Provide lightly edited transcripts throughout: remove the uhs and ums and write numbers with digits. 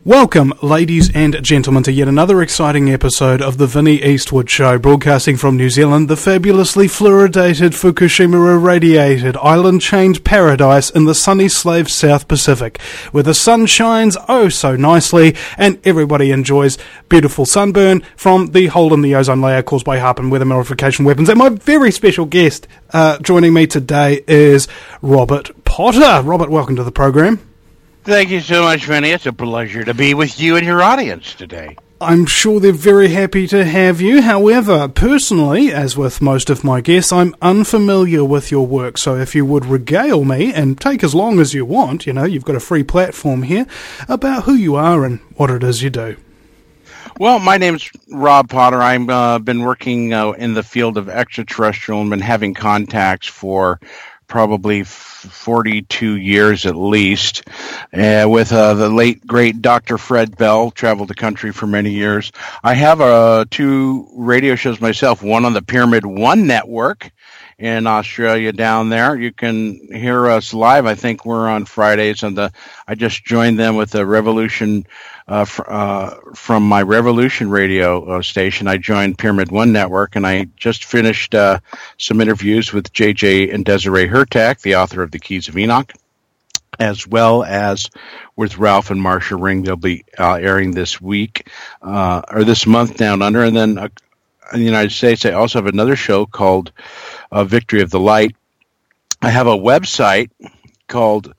Welcome, ladies and gentlemen, to yet another exciting episode of the Vinnie Eastwood Show, broadcasting from New Zealand, the fabulously fluoridated, Fukushima-irradiated, island-chained paradise in the sunny slave South Pacific, where the sun shines oh so nicely and everybody enjoys beautiful sunburn from the hole in the ozone layer caused by HAARP and weather modification weapons. And my very special guest joining me today is Robert Potter. Robert, welcome to the program. Thank you so much, Vinny. It's a pleasure to be with you and your audience today. I'm sure they're very happy to have you. However, personally, as with most of my guests, I'm unfamiliar with your work. So if you would regale me, and take as long as you want, you know, you've got a free platform here, about who you are and what it is you do. Well, my name's Rob Potter. I've been working in the field of extraterrestrial and been having contacts for probably 42 years at least, with the late, great Dr. Fred Bell. Traveled the country for many years. I have two radio shows myself, one on the Pyramid One Network in Australia down there. You can hear us live. I think we're on Fridays. I just joined them with the Revolution from my Revolution radio station. I joined Pyramid One Network, and I just finished some interviews with J.J. and Desiree Hurtak, the author of The Keys of Enoch, as well as with Ralph and Marcia Ring. They'll be airing this week, or this month down under. And then in the United States, I also have another show called Victory of the Light. I have a website called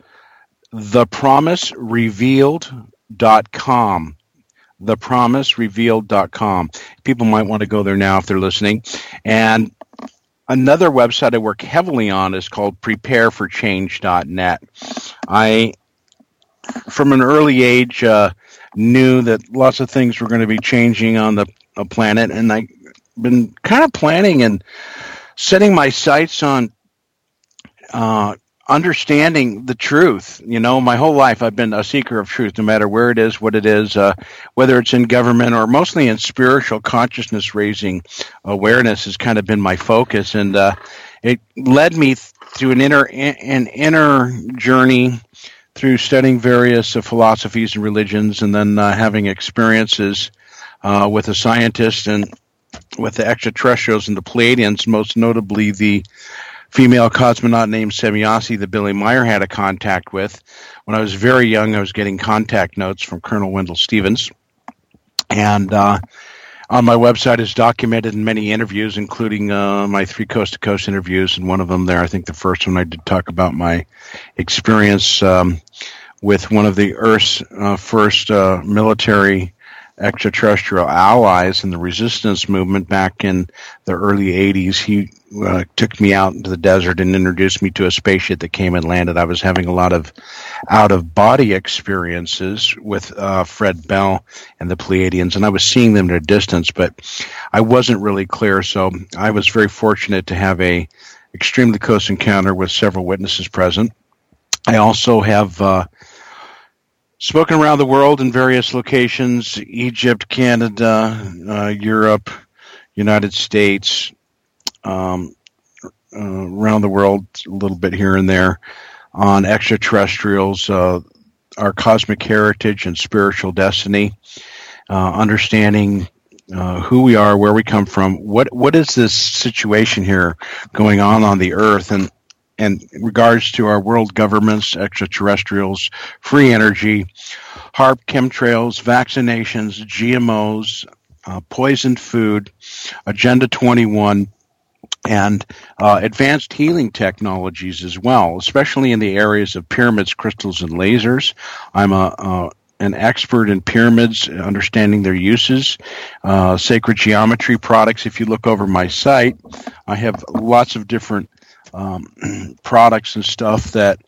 thepromiserevealed.com. thepromiserevealed.com. People might want to go there now if they're listening. And another website I work heavily on is called prepareforchange.net. I, from an early age, knew that lots of things were going to be changing on the planet, and I've been kind of planning and setting my sights on understanding the truth. You know, my whole life I've been a seeker of truth, no matter where it is, what it is, whether it's in government or mostly in spiritual consciousness raising awareness has kind of been my focus. And it led me through an inner journey through studying various philosophies and religions, and then having experiences with a scientist and with the extraterrestrials and the Pleiadians, most notably the female cosmonaut named Semjase that Billy Meyer had a contact with. When I was very young, I was getting contact notes from Colonel Wendell Stevens. And on my website is documented in many interviews, including my 3 coast-to-coast interviews. And one of them there, I think the first one I did talk about my experience with one of the Earth's first military extraterrestrial allies in the resistance movement back in the early 80s. He took me out into the desert and introduced me to a spaceship that came and landed. I was having a lot of out-of-body experiences with Fred Bell and the Pleiadians, and I was seeing them at a distance, but I wasn't really clear, so I was very fortunate to have a extremely close encounter with several witnesses present. I also have spoken around the world in various locations: Egypt, Canada, Europe, United States, around the world a little bit here and there, on extraterrestrials, our cosmic heritage and spiritual destiny, understanding who we are, where we come from, what is this situation here going on the Earth, and in regards to our world governments, extraterrestrials, free energy, HAARP, chemtrails, vaccinations, GMOs, poisoned food, Agenda 21, and advanced healing technologies as well, especially in the areas of pyramids, crystals, and lasers. I'm an expert in pyramids, understanding their uses, sacred geometry products. If you look over my site, I have lots of different products and stuff that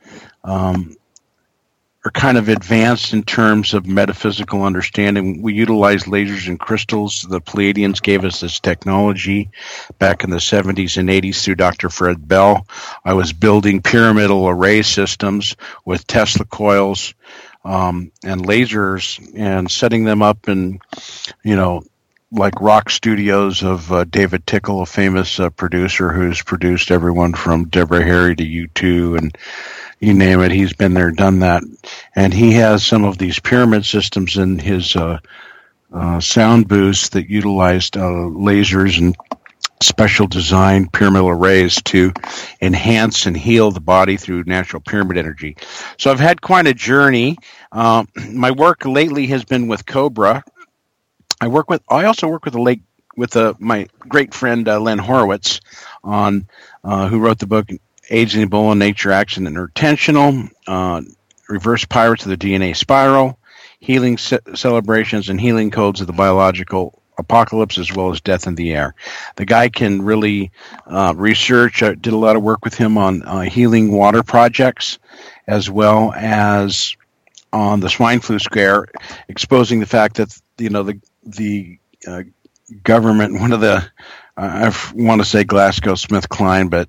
are kind of advanced in terms of metaphysical understanding. We utilize lasers and crystals. The Pleiadians gave us this technology back in the 70s and 80s through Dr. Fred Bell. I was building pyramidal array systems with Tesla coils and lasers and setting them up in, like rock studios of David Tickle, a famous producer who's produced everyone from Deborah Harry to U2 and you name it, he's been there, done that. And he has some of these pyramid systems in his sound booths that utilized lasers and special designed pyramidal arrays to enhance and heal the body through natural pyramid energy. So I've had quite a journey. My work lately has been with Cobra. I also work with my great friend Len Horowitz on who wrote the book Aging Ebola, Nature, Accident, and Intentional, Reverse Pirates of the DNA Spiral, Healing Celebrations and Healing Codes of the Biological Apocalypse, as well as Death in the Air. The guy can really research. I did a lot of work with him on healing water projects, as well as on the swine flu scare, exposing the fact that the government, one of the I want to say GlaxoSmithKline, but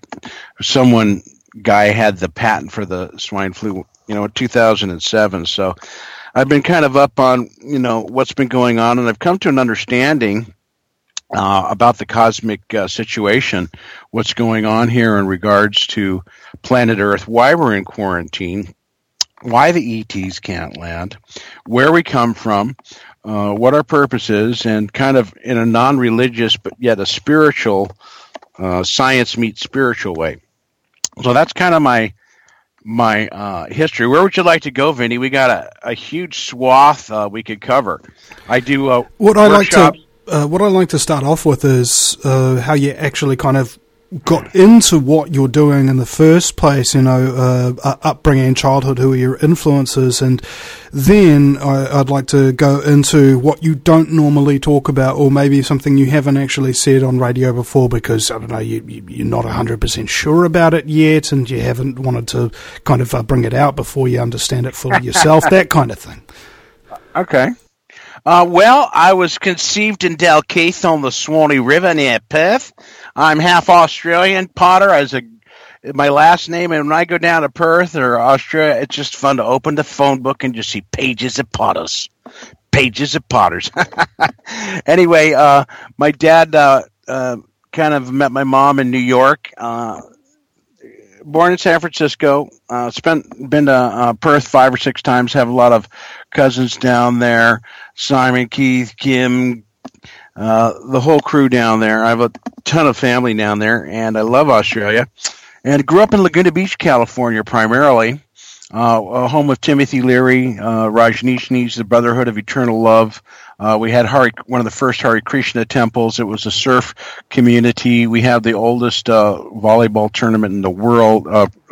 guy had the patent for the swine flu, in 2007. So I've been kind of up on, what's been going on, and I've come to an understanding about the cosmic situation, what's going on here in regards to planet Earth, why we're in quarantine, why the ETs can't land, where we come from, what our purpose is, and kind of in a non-religious but yet a spiritual, science meets spiritual way. So that's kind of my history. Where would you like to go, Vinny? We got a huge swath we could cover. I do what I like to start off with is how you actually kind of got into what you're doing in the first place, upbringing and childhood, who are your influences, and then I'd like to go into what you don't normally talk about, or maybe something you haven't actually said on radio before because, I don't know, you're not 100% sure about it yet, and you haven't wanted to kind of bring it out before you understand it fully yourself, that kind of thing. Okay. Well, I was conceived in Dalkeith on the Swanee River near Perth. I'm half Australian, Potter, my last name, and when I go down to Perth or Australia, it's just fun to open the phone book and just see pages of Potters. Pages of Potters. Anyway, my dad kind of met my mom in New York. Born in San Francisco, been to Perth 5 or 6 times, have a lot of cousins down there, Simon, Keith, Kim, the whole crew down there. I have a ton of family down there, and I love Australia. And grew up in Laguna Beach, California, primarily, home of Timothy Leary, Rajneeshnees, the Brotherhood of Eternal Love. We had one of the first Hare Krishna temples. It was a surf community. We have the oldest volleyball tournament in the world.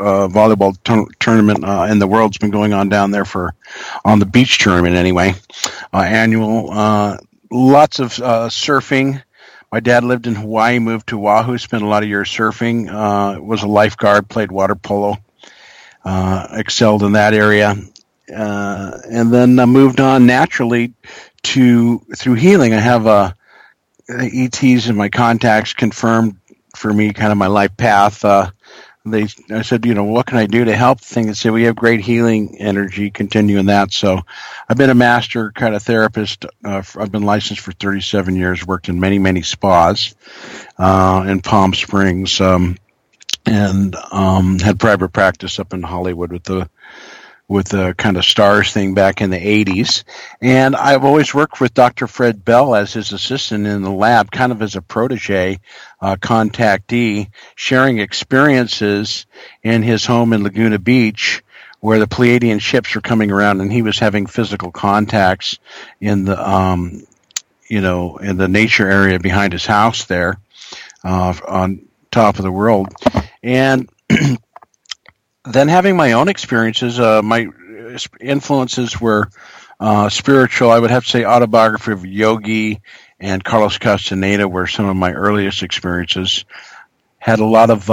Tournament in the world's been going on down there on the beach tournament anyway. Annual. Lots of surfing. My dad lived in Hawaii, moved to Oahu, spent a lot of years surfing. Was a lifeguard, played water polo, excelled in that area. And then moved on naturally through healing. I have the ETs and my contacts confirmed for me kind of my life path. I said, what can I do to help? They said, we have great healing energy, continue in that. So I've been a master kind of therapist. I've been licensed for 37 years, worked in many, many spas in Palm Springs, and had private practice up in Hollywood with the kind of stars thing back in the 80s. And I've always worked with Dr. Fred Bell as his assistant in the lab, kind of as a protege, contactee, sharing experiences in his home in Laguna Beach, where the Pleiadian ships were coming around, and he was having physical contacts in the, in the nature area behind his house there, on top of the world. And then having my own experiences, my influences were spiritual. I would have to say Autobiography of a Yogi and Carlos Castaneda were some of my earliest experiences. Had a lot of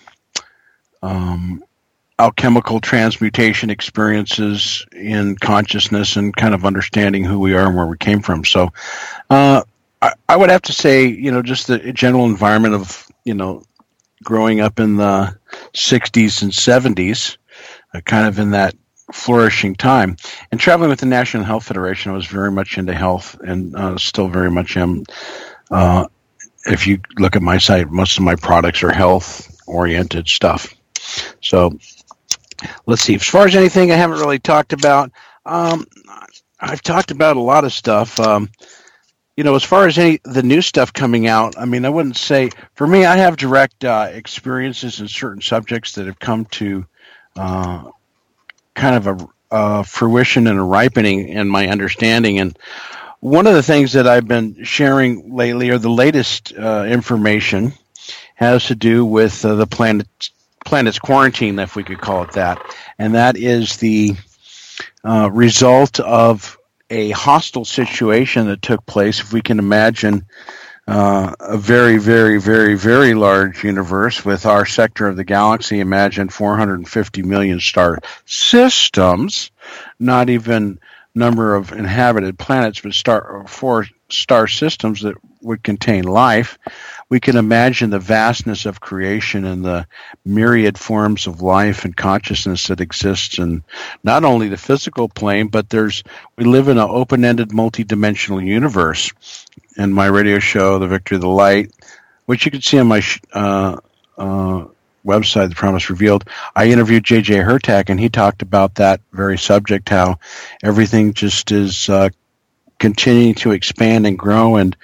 alchemical transmutation experiences in consciousness and kind of understanding who we are and where we came from. So I would have to say, just the general environment of, growing up in the 60s and 70s, kind of in that flourishing time. And traveling with the National Health Federation, I was very much into health and still very much am. If you look at my site, most of my products are health-oriented stuff. So let's see. As far as anything I haven't really talked about, I've talked about a lot of stuff. As far as the new stuff coming out, I wouldn't say, for me, I have direct experiences in certain subjects that have come to kind of a fruition and a ripening in my understanding. And one of the things that I've been sharing lately, or the latest information, has to do with the planet's quarantine, if we could call it that. And that is the result of a hostile situation that took place. If we can imagine a very, very, very, very large universe with our sector of the galaxy, imagine 450 million star systems, not even number of inhabited planets, but four star systems that would contain life. We can imagine the vastness of creation and the myriad forms of life and consciousness that exists in not only the physical plane, but we live in an open-ended, multi-dimensional universe. In my radio show, The Victory of the Light, which you can see on my website, The Promise Revealed, I interviewed J.J. Hurtak, and he talked about that very subject, how everything just is continuing to expand and grow, and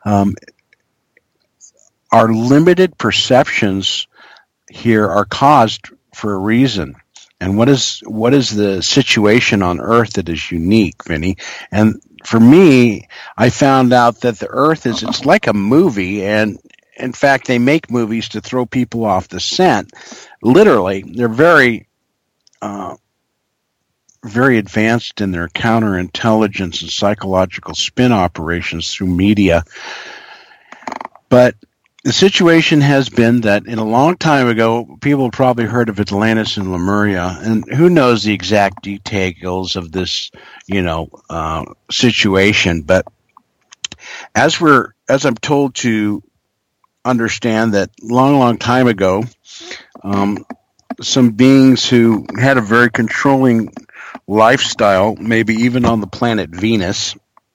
our limited perceptions here are caused for a reason. And what is the situation on Earth that is unique, Vinny? And for me, I found out that the Earth it's like a movie, and in fact, they make movies to throw people off the scent. Literally, they're very, very advanced in their counterintelligence and psychological spin operations through media. But the situation has been that in a long time ago, people have probably heard of Atlantis and Lemuria, and who knows the exact details of this, situation. But as I'm told to understand that long time ago, some beings who had a very controlling lifestyle, maybe even on the planet Venus,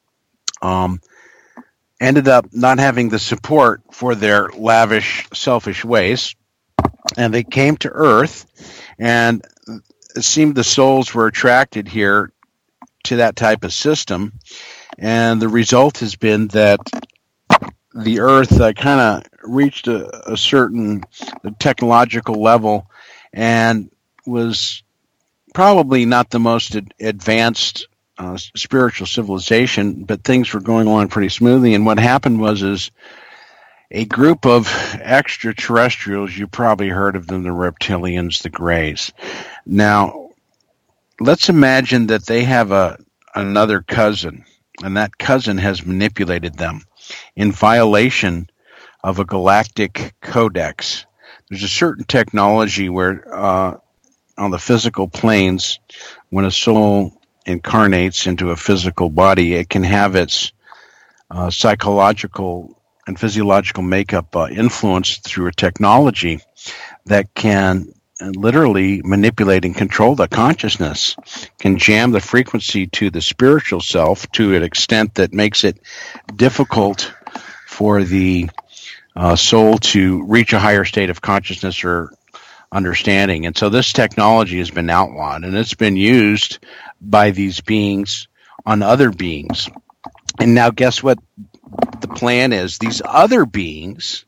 ended up not having the support for their lavish, selfish ways, and they came to Earth, and it seemed the souls were attracted here to that type of system, and the result has been that the Earth kind of reached a certain technological level and was probably not the most advanced spiritual civilization, but things were going along pretty smoothly. And what happened was a group of extraterrestrials, you probably heard of them, the reptilians, the Greys. Now, let's imagine that they have another cousin, and that cousin has manipulated them in violation of a galactic codex. There's a certain technology where on the physical planes, when a soul incarnates into a physical body, it can have its psychological and physiological makeup influenced through a technology that can literally manipulate and control the consciousness, can jam the frequency to the spiritual self to an extent that makes it difficult for the soul to reach a higher state of consciousness or understanding. And so this technology has been outlawed, and it's been used by these beings on other beings. And now guess what the plan is? These other beings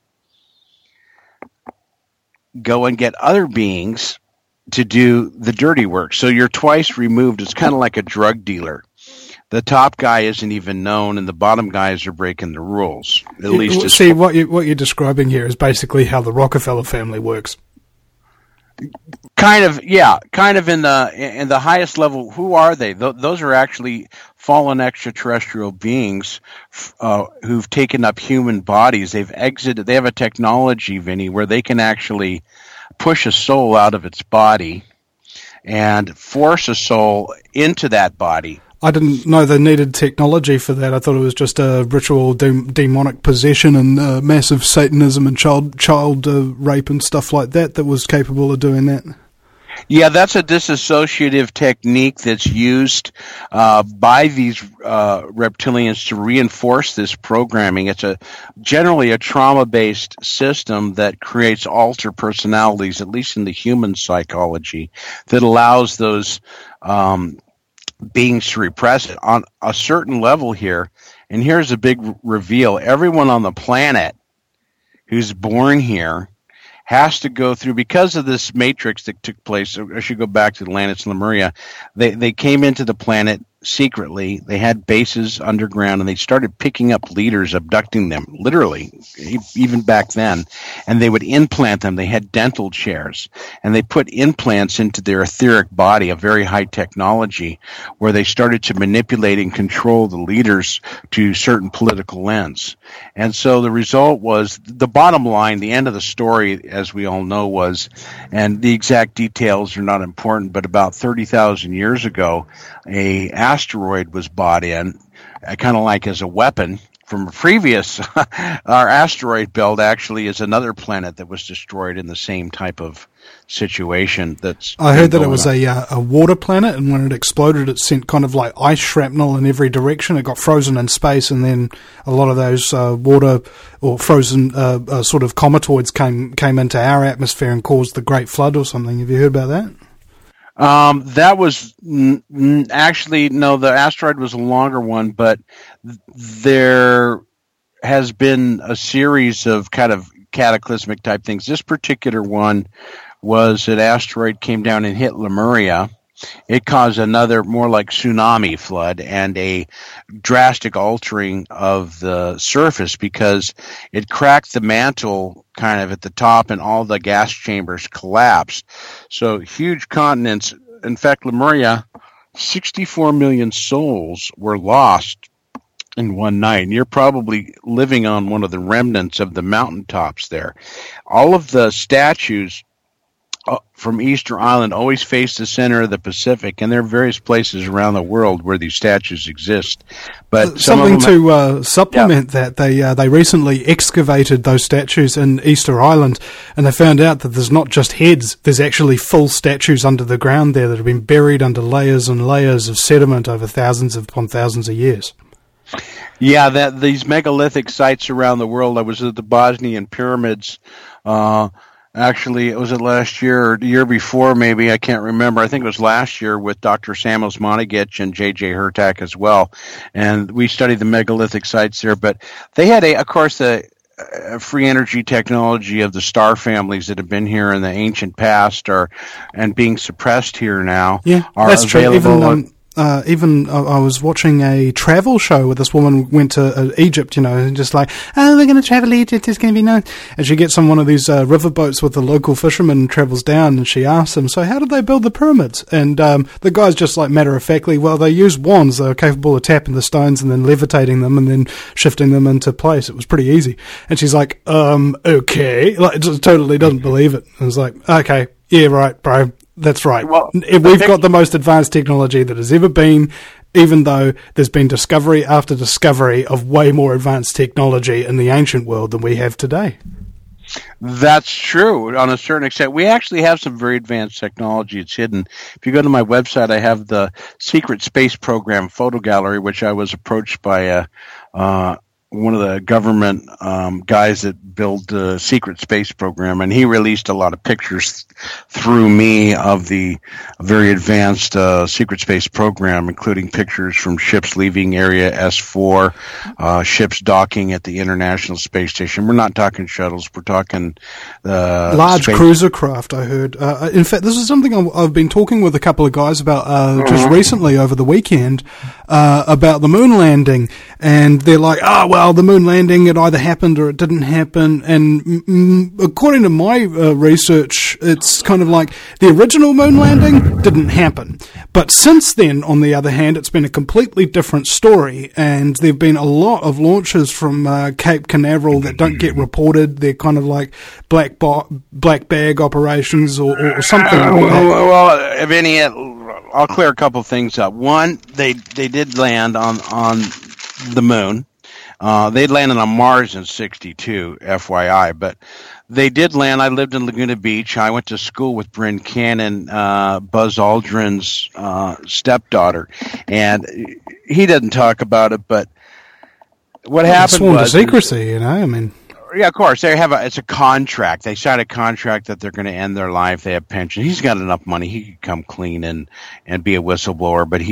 go and get other beings to do the dirty work. So you're twice removed. It's kind of like a drug dealer. The top guy isn't even known, and the bottom guys are breaking the rules. At least, see, what you're describing here is basically how the Rockefeller family works. Kind of in the highest level. Who are they? Those are actually fallen extraterrestrial beings who've taken up human bodies. They've exited. They have a technology, Vinny, where they can actually push a soul out of its body and force a soul into that body. I didn't know they needed technology for that. I thought it was just a ritual demonic possession and massive Satanism and child rape and stuff like that was capable of doing that. Yeah, that's a disassociative technique that's used by these reptilians to reinforce this programming. It's generally a trauma-based system that creates alter personalities, at least in the human psychology, that allows those beings to repress it on a certain level here. And here's a big reveal. Everyone on the planet who's born here has to go through, because of this matrix that took place. I should go back to Atlantis and Lemuria. They came into the planet secretly. They had bases underground, and they started picking up leaders, abducting them, literally, even back then. And they would implant them. They had dental chairs, and they put implants into their etheric body, a very high technology, where they started to manipulate and control the leaders to certain political ends. And so the result was, the bottom line, the end of the story, as we all know, was, and the exact details are not important, but about 30,000 years ago, a asteroid was brought in, kind of like as a weapon from a previous. Our asteroid belt actually is another planet that was destroyed in the same type of situation. I heard that it was a water planet, and when it exploded, it sent kind of like ice shrapnel in every direction. It got frozen in space, and then a lot of those water or frozen sort of cometoids came into our atmosphere and caused the Great Flood or something. Have you heard about that? That was actually, no, the asteroid was a longer one, but there has been a series of kind of cataclysmic type things. This particular one was an asteroid came down and hit Lemuria. It caused another more like tsunami flood and a drastic altering of the surface, because it cracked the mantle kind of at the top, and all the gas chambers collapsed. So huge continents. In fact, Lemuria, 64 million souls were lost in one night. And you're probably living on one of the remnants of the mountaintops there. All of the statues from Easter Island always face the center of the Pacific, and there are various places around the world where these statues exist. But something to supplement that, they recently excavated those statues in Easter Island, and they found out that there's not just heads, there's actually full statues under the ground there that have been buried under layers and layers of sediment over thousands upon thousands of years. Yeah, these megalithic sites around the world. I was at the Bosnian pyramids. Actually, was it last year or the year before, maybe? I can't remember. I think it was last year with Dr. Samos Monagich and J.J. Hurtak as well. And we studied the megalithic sites there. But they had, of course, the free energy technology of the star families that have been here in the ancient past and being suppressed here now. Yeah, that's true. Even I was watching a travel show where this woman went to Egypt, and just like, oh, we're going to travel Egypt, it's going to be nice. And she gets on one of these river boats with the local fisherman and travels down, and she asks him, so how did they build the pyramids? And the guy's just like matter-of-factly, well, they used wands. They were capable of tapping the stones and then levitating them and then shifting them into place. It was pretty easy. And she's like, okay. Like, just totally doesn't believe it. And I was like, okay, yeah, right, bro. That's right. Well, we've got the most advanced technology that has ever been, even though there's been discovery after discovery of way more advanced technology in the ancient world than we have today. That's true on a certain extent. We actually have some very advanced technology. It's hidden. If you go to my website, I have the Secret Space Program photo gallery, which I was approached by one of the government guys that built the Secret Space Program, and he released a lot of pictures through me of the very advanced Secret Space Program, including pictures from ships leaving Area S4, ships docking at the International Space Station. We're not talking shuttles. We're talking large cruiser craft, I heard. In fact, this is something I've been talking with a couple of guys about just recently over the weekend about the moon landing, and they're like, well, the moon landing, it either happened or it didn't happen. And according to my research, it's kind of like the original moon landing didn't happen. But since then, on the other hand, it's been a completely different story. And there have been a lot of launches from Cape Canaveral that don't get reported. They're kind of like black bag operations or something like that. Well, Vinny, I'll clear a couple of things up. One, they did land on the moon. They'd landed on Mars in 1962, FYI, but they did land. I lived in Laguna Beach. I went to school with Bryn Cannon, Buzz Aldrin's stepdaughter, and he doesn't talk about it. But what happened sworn was to secrecy. I mean. Yeah, of course. It's a contract. They signed a contract that they're going to end their life. They have pension. He's got enough money. He could come clean and be a whistleblower, but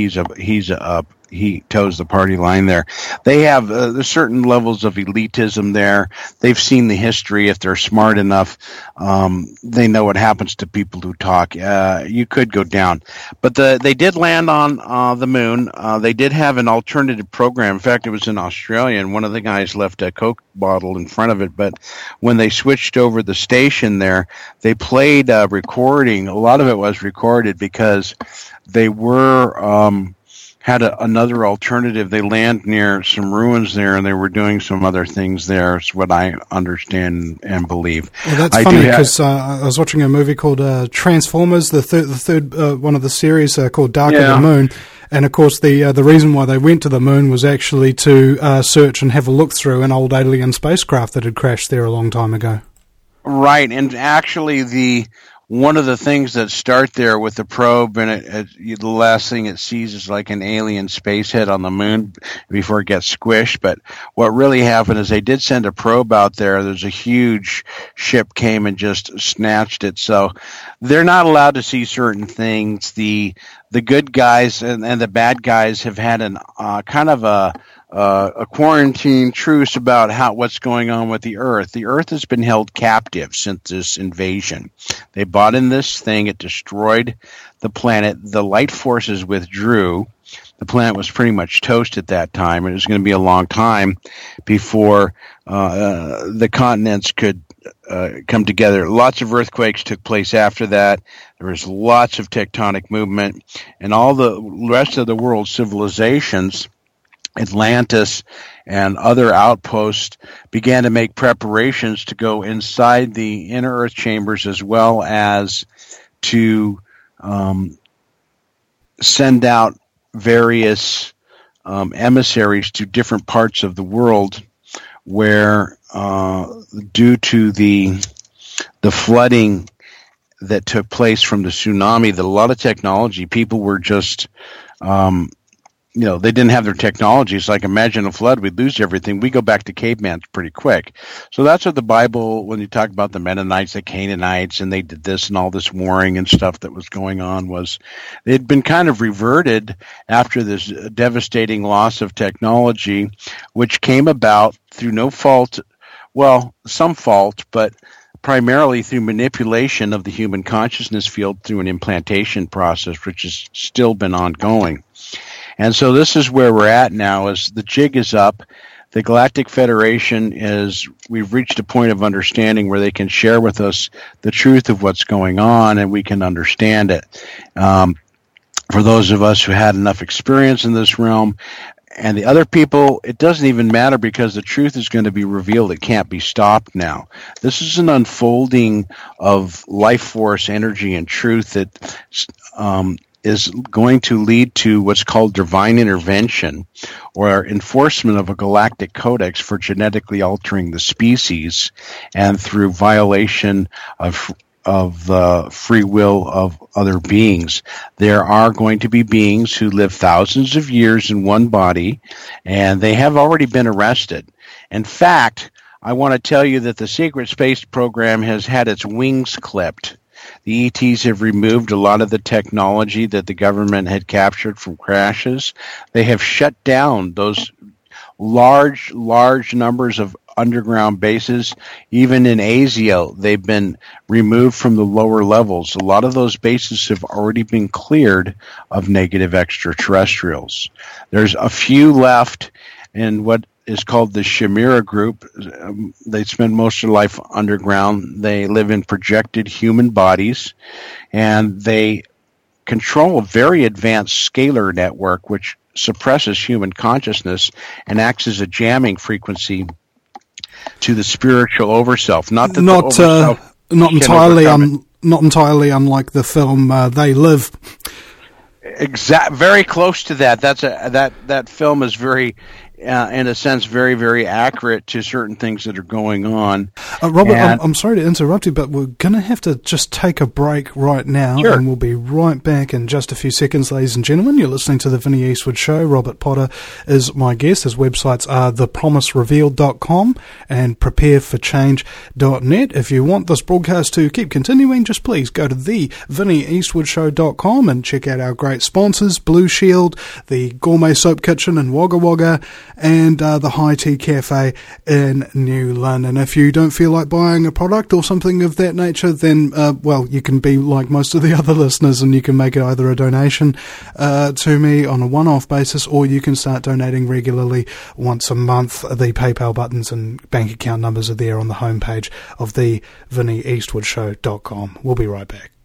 he toes the party line there. They have there's certain levels of elitism there. They've seen the history. If they're smart enough, they know what happens to people who talk. You could go down. But they did land on the moon. They did have an alternative program. In fact, it was in Australia, and one of the guys left a Coke bottle in front of it. But when they switched over the station there, they played a recording. A lot of it was recorded because they were had another alternative. They land near some ruins there, and they were doing some other things there, is what I understand and believe. Well, that's funny, because I was watching a movie called Transformers, the third one of the series called Dark of the Moon. And, of course, the reason why they went to the moon was actually to search and have a look through an old alien spacecraft that had crashed there a long time ago. Right, and actually one of the things that start there with the probe, and the last thing it sees is like an alien space head on the moon before it gets squished. But what really happened is they did send a probe out there. There's a huge ship came and just snatched it. So they're not allowed to see certain things. The good guys and the bad guys have had an kind of a quarantine truce about what's going on with the Earth. The Earth has been held captive since this invasion. They bought in this thing. It destroyed the planet. The light forces withdrew. The planet was pretty much toast at that time, and it was going to be a long time before the continents could come together. Lots of earthquakes took place after that. There was lots of tectonic movement, and all the rest of the world's civilizations, Atlantis and other outposts, began to make preparations to go inside the inner earth chambers, as well as to send out various emissaries to different parts of the world where, due to the flooding that took place from the tsunami, that a lot of technology, people were just they didn't have their technology. It's like, imagine a flood, we'd lose everything. We go back to caveman pretty quick. So that's what the Bible, when you talk about the Mennonites, the Canaanites, and they did this and all this warring and stuff that was going on, was they'd been kind of reverted after this devastating loss of technology, which came about through no fault, well, some fault, but primarily through manipulation of the human consciousness field through an implantation process, which has still been ongoing. And so this is where we're at now, is the jig is up. The Galactic Federation we've reached a point of understanding where they can share with us the truth of what's going on, and we can understand it. For those of us who had enough experience in this realm, and the other people, it doesn't even matter, because the truth is going to be revealed. It can't be stopped now. This is an unfolding of life force, energy, and truth that is going to lead to what's called divine intervention, or enforcement of a galactic codex for genetically altering the species, and through violation of the free will of other beings. There are going to be beings who live thousands of years in one body, and they have already been arrested. In fact, I want to tell you that the secret space program has had its wings clipped. The ETs have removed a lot of the technology that the government had captured from crashes. They have shut down those large numbers of underground bases. Even in ASIO, they've been removed from the lower levels. A lot of those bases have already been cleared of negative extraterrestrials. There's a few left in what is called the Chimera group. They spend most of their life underground. They live in projected human bodies, and they control a very advanced scalar network which suppresses human consciousness and acts as a jamming frequency to the spiritual overself. Not entirely unlike the film They Live. Very close to that. That film is very in a sense, very, very accurate to certain things that are going on. Robert, I'm sorry to interrupt you, but we're going to have to just take a break right now, Sure. And we'll be right back in just a few seconds, ladies and gentlemen. You're listening to The Vinnie Eastwood Show. Robert Potter is my guest. His websites are thepromiserevealed.com and prepareforchange.net. If you want this broadcast to keep continuing, just please go to thevinnieeastwoodshow.com and check out our great sponsors, Blue Shield, the Gourmet Soap Kitchen in Wagga Wagga, and the High Tea Cafe in New London. If you don't feel like buying a product or something of that nature, then, you can be like most of the other listeners and you can make either a donation to me on a one-off basis, or you can start donating regularly once a month. The PayPal buttons and bank account numbers are there on the homepage of the VinnieEastwoodShow.com. We'll be right back.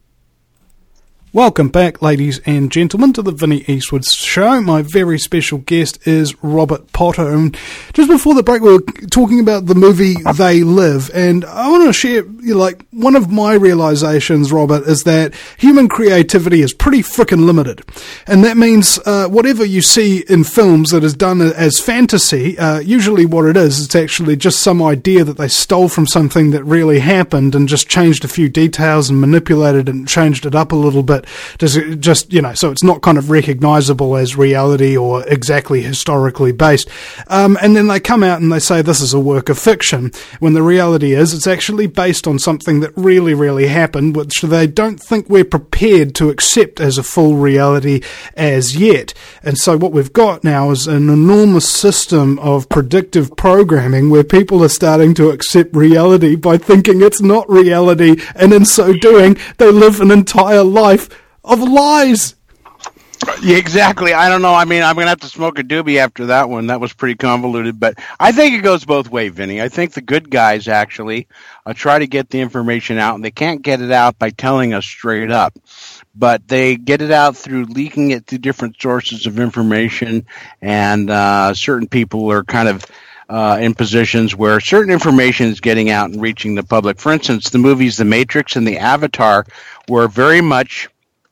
Welcome back, ladies and gentlemen, to the Vinnie Eastwood Show. My very special guest is Robert Potter. And just before the break, we were talking about the movie They Live. And I want to share, one of my realizations, Robert, is that human creativity is pretty frickin' limited. And that means whatever you see in films that is done as fantasy, usually what it is, it's actually just some idea that they stole from something that really happened and just changed a few details and manipulated and changed it up a little bit. So it's not kind of recognizable as reality or exactly historically based. And then they come out and they say this is a work of fiction, when the reality is it's actually based on something that really, really happened, which they don't think we're prepared to accept as a full reality as yet. And so what we've got now is an enormous system of predictive programming where people are starting to accept reality by thinking it's not reality, and in so doing, they live an entire life of lies. Yeah, exactly. I don't know. I mean, I'm going to have to smoke a doobie after that one. That was pretty convoluted, but I think it goes both ways, Vinny. I think the good guys actually try to get the information out, and they can't get it out by telling us straight up, but they get it out through leaking it to different sources of information, and certain people are kind of in positions where certain information is getting out and reaching the public. For instance, the movies The Matrix and The Avatar were very much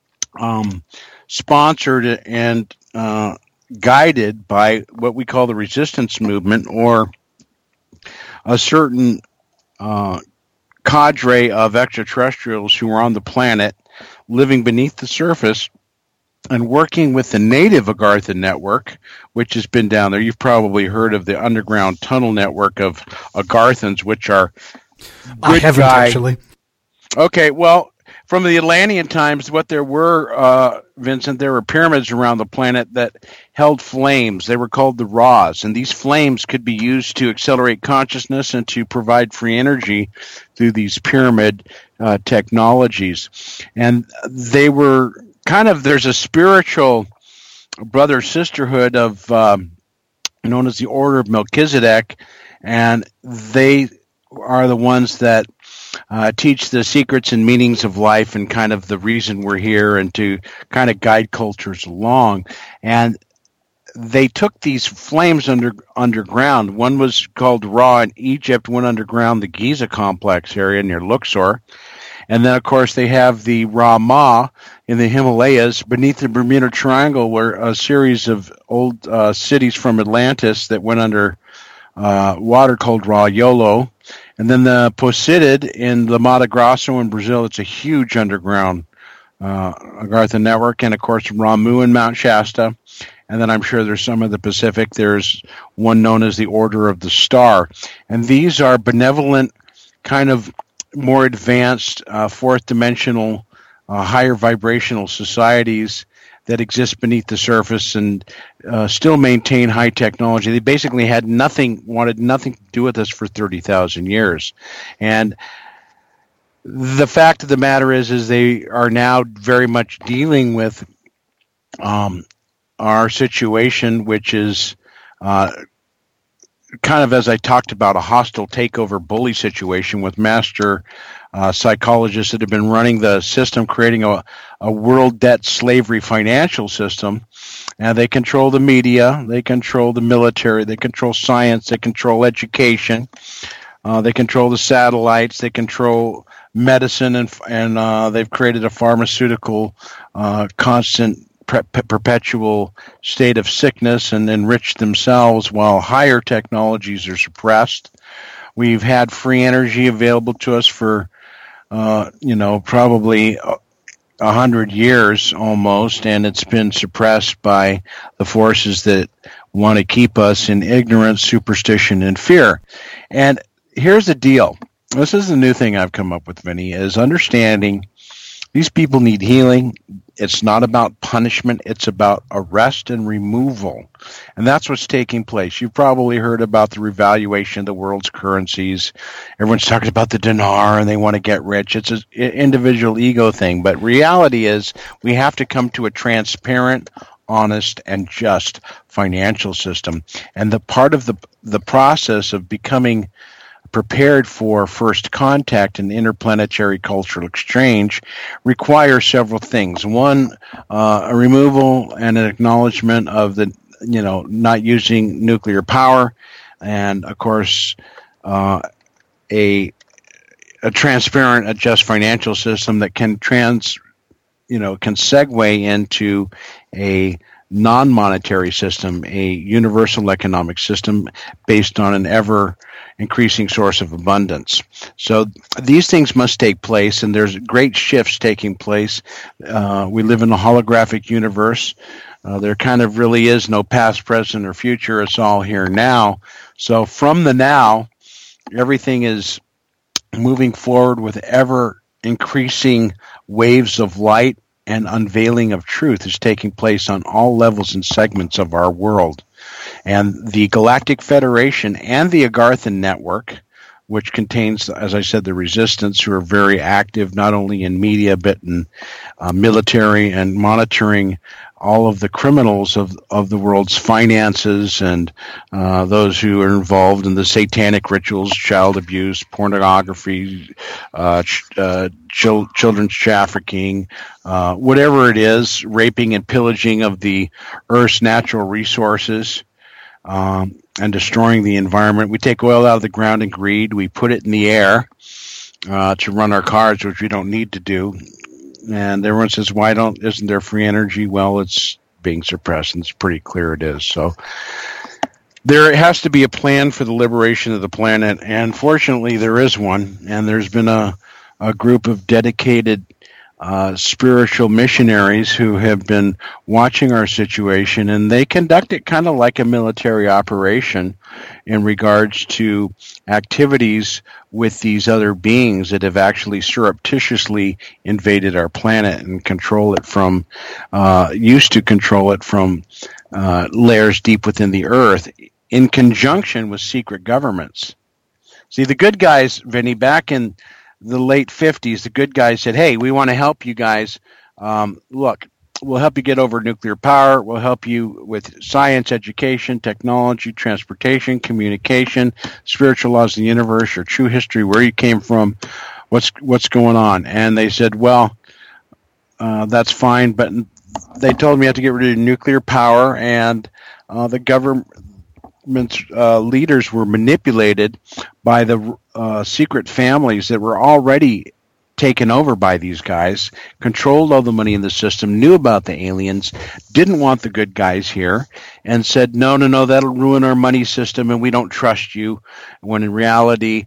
sponsored and guided by what we call the resistance movement, or a certain cadre of extraterrestrials who are on the planet living beneath the surface and working with the native Agartha network, which has been down there. You've probably heard of the underground tunnel network of Agarthans, which are I haven't actually. Okay, well, from the Atlantean times, what there were, Vincent, there were pyramids around the planet that held flames. They were called the Ra's, and these flames could be used to accelerate consciousness and to provide free energy through these pyramid technologies. And they were kind of, there's a spiritual brother-sisterhood of known as the Order of Melchizedek, and they are the ones that teach the secrets and meanings of life and kind of the reason we're here, and to kind of guide cultures along. And they took these flames underground. One was called Ra in Egypt, one underground, the Giza complex area near Luxor. And then, of course, they have the Ra-Ma in the Himalayas. Beneath the Bermuda Triangle were a series of old cities from Atlantis that went under water called Ra-Yolo. And then the Poseidon in the Mato Grosso in Brazil. It's a huge underground Agartha network. And, of course, Ramu in Mount Shasta. And then I'm sure there's some in the Pacific. There's one known as the Order of the Star. And these are benevolent, kind of more advanced, fourth-dimensional, higher vibrational societies that exist beneath the surface and still maintain high technology. They basically wanted nothing to do with us for 30,000 years. And the fact of the matter is they are now very much dealing with our situation, which is kind of, as I talked about, a hostile takeover bully situation with master psychologists that have been running the system, creating a world debt slavery financial system. And they control the media, they control the military, they control science, they control education, they control the satellites, they control medicine, and they've created a pharmaceutical constant perpetual state of sickness and enrich themselves while higher technologies are suppressed. We've had free energy available to us for, probably 100 years almost, and it's been suppressed by the forces that want to keep us in ignorance, superstition, and fear. And here's the deal. This is the new thing I've come up with, Vinny, is understanding these people need healing. It's not about punishment. It's about arrest and removal. And that's what's taking place. You've probably heard about the revaluation of the world's currencies. Everyone's talking about the dinar and they want to get rich. It's an individual ego thing. But reality is we have to come to a transparent, honest, and just financial system. And the part of the process of becoming prepared for first contact and interplanetary cultural exchange requires several things. One, a removal and an acknowledgement of the, not using nuclear power, and of course, a transparent, a just financial system that can can segue into a non-monetary system, a universal economic system based on an ever increasing source of abundance. So these things must take place, and there's great shifts taking place. We live in a holographic universe. There kind of really is no past, present, or future. It's all here now. So from the now, everything is moving forward with ever increasing waves of light, and unveiling of truth is taking place on all levels and segments of our world. And the Galactic Federation and the Agarthan Network, which contains, as I said, the resistance, who are very active not only in media but in military and monitoring all of the criminals of the world's finances and those who are involved in the satanic rituals, child abuse, pornography, children's trafficking, whatever it is, raping and pillaging of the Earth's natural resources, and destroying the environment. We take oil out of the ground in greed. We put it in the air to run our cars, which we don't need to do. And everyone says, isn't there free energy? Well, it's being suppressed, and it's pretty clear it is. So there has to be a plan for the liberation of the planet, and fortunately there is one, and there's been a group of dedicated spiritual missionaries who have been watching our situation, and they conduct it kind of like a military operation in regards to activities with these other beings that have actually surreptitiously invaded our planet and used to control it from layers deep within the earth in conjunction with secret governments. See, the good guys, Vinny, back in the late 50s, the good guys said, hey, we want to help you guys. Look, we'll help you get over nuclear power. We'll help you with science, education, technology, transportation, communication, spiritual laws of the universe, your true history, where you came from, what's going on. And they said, well, that's fine, but they told me I have to get rid of nuclear power, and the government's leaders were manipulated by the secret families that were already taken over by these guys, controlled all the money in the system, knew about the aliens, didn't want the good guys here, and said, no, that'll ruin our money system and we don't trust you. When in reality,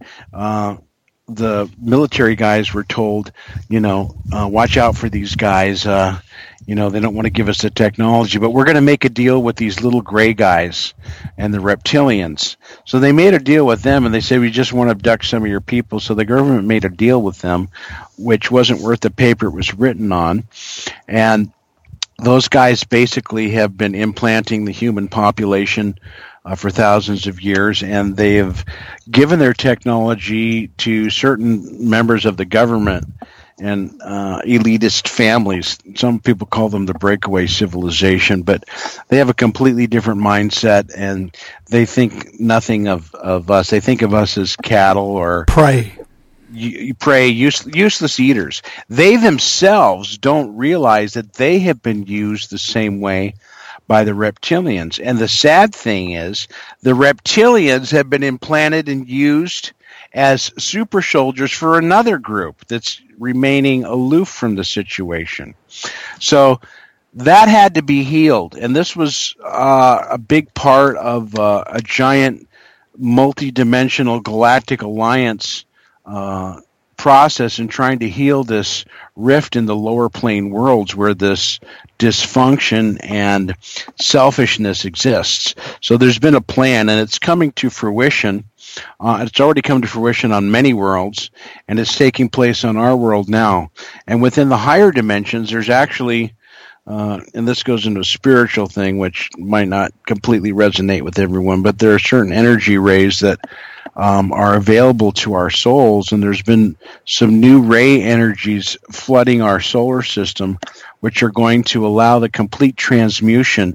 the military guys were told, watch out for these guys. They don't want to give us the technology, but we're going to make a deal with these little gray guys and the reptilians. So they made a deal with them, and they said, we just want to abduct some of your people. So the government made a deal with them, which wasn't worth the paper it was written on. And those guys basically have been implanting the human population for thousands of years, and they have given their technology to certain members of the government and elitist families. Some people call them the breakaway civilization, but they have a completely different mindset, and they think nothing of us. They think of us as cattle or prey, useless eaters. They themselves don't realize that they have been used the same way by the reptilians. And the sad thing is, the reptilians have been implanted and used as super soldiers for another group that's remaining aloof from the situation. So that had to be healed, and this was a big part of a giant multi-dimensional galactic alliance process in trying to heal this rift in the lower plane worlds where this dysfunction and selfishness exists. So there's been a plan, and it's coming to fruition. It's already come to fruition on many worlds, and it's taking place on our world now. And within the higher dimensions, there's actually, and this goes into a spiritual thing, which might not completely resonate with everyone, but there are certain energy rays that are available to our souls, and there's been some new ray energies flooding our solar system, which are going to allow the complete transmutation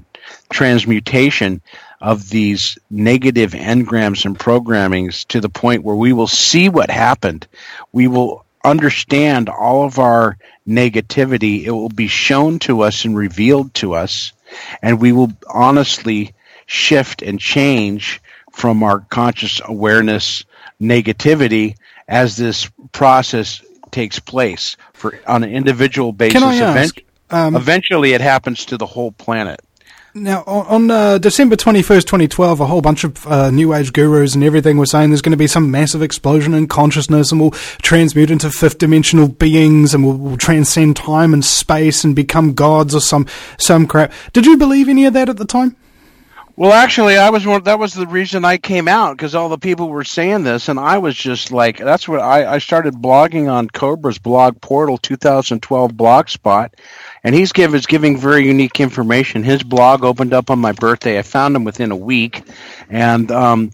of these negative engrams and programmings to the point where we will see what happened. We will understand all of our negativity. It will be shown to us and revealed to us, and we will honestly shift and change from our conscious awareness negativity as this process takes place on an individual basis. Can I ask, eventually it happens to the whole planet. Now, on December 21st, 2012, a whole bunch of New Age gurus and everything were saying there's going to be some massive explosion in consciousness, and we'll transmute into fifth-dimensional beings, and we'll transcend time and space and become gods or some crap. Did you believe any of that at the time? Well, actually, that was the reason I came out, because all the people were saying this, and I was just like, that's what I started blogging on Cobra's blog portal, 2012 Blogspot, and he's giving very unique information. His blog opened up on my birthday. I found him within a week, and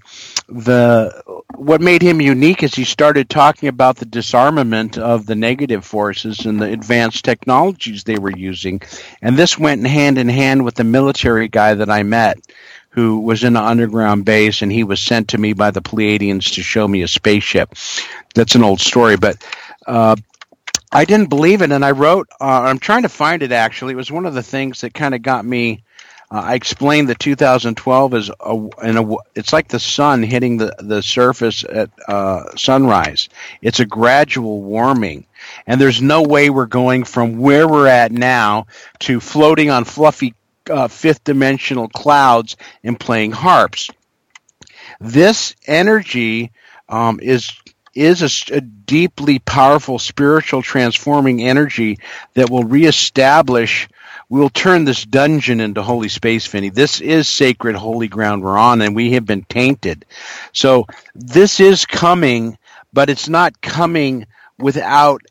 what made him unique is he started talking about the disarmament of the negative forces and the advanced technologies they were using, and this went hand in hand with the military guy that I met, who was in an underground base, and he was sent to me by the Pleiadians to show me a spaceship. That's an old story, but I didn't believe it, and I wrote, I'm trying to find it actually. It was one of the things that kind of got me, I explained that 2012 is, it's like the sun hitting the surface at sunrise. It's a gradual warming, and there's no way we're going from where we're at now to floating on fluffy fifth-dimensional clouds and playing harps. This energy is a deeply powerful spiritual transforming energy that will reestablish. We'll turn this dungeon into holy space, Vinny. This is sacred holy ground we're on, and we have been tainted. So this is coming, but it's not coming without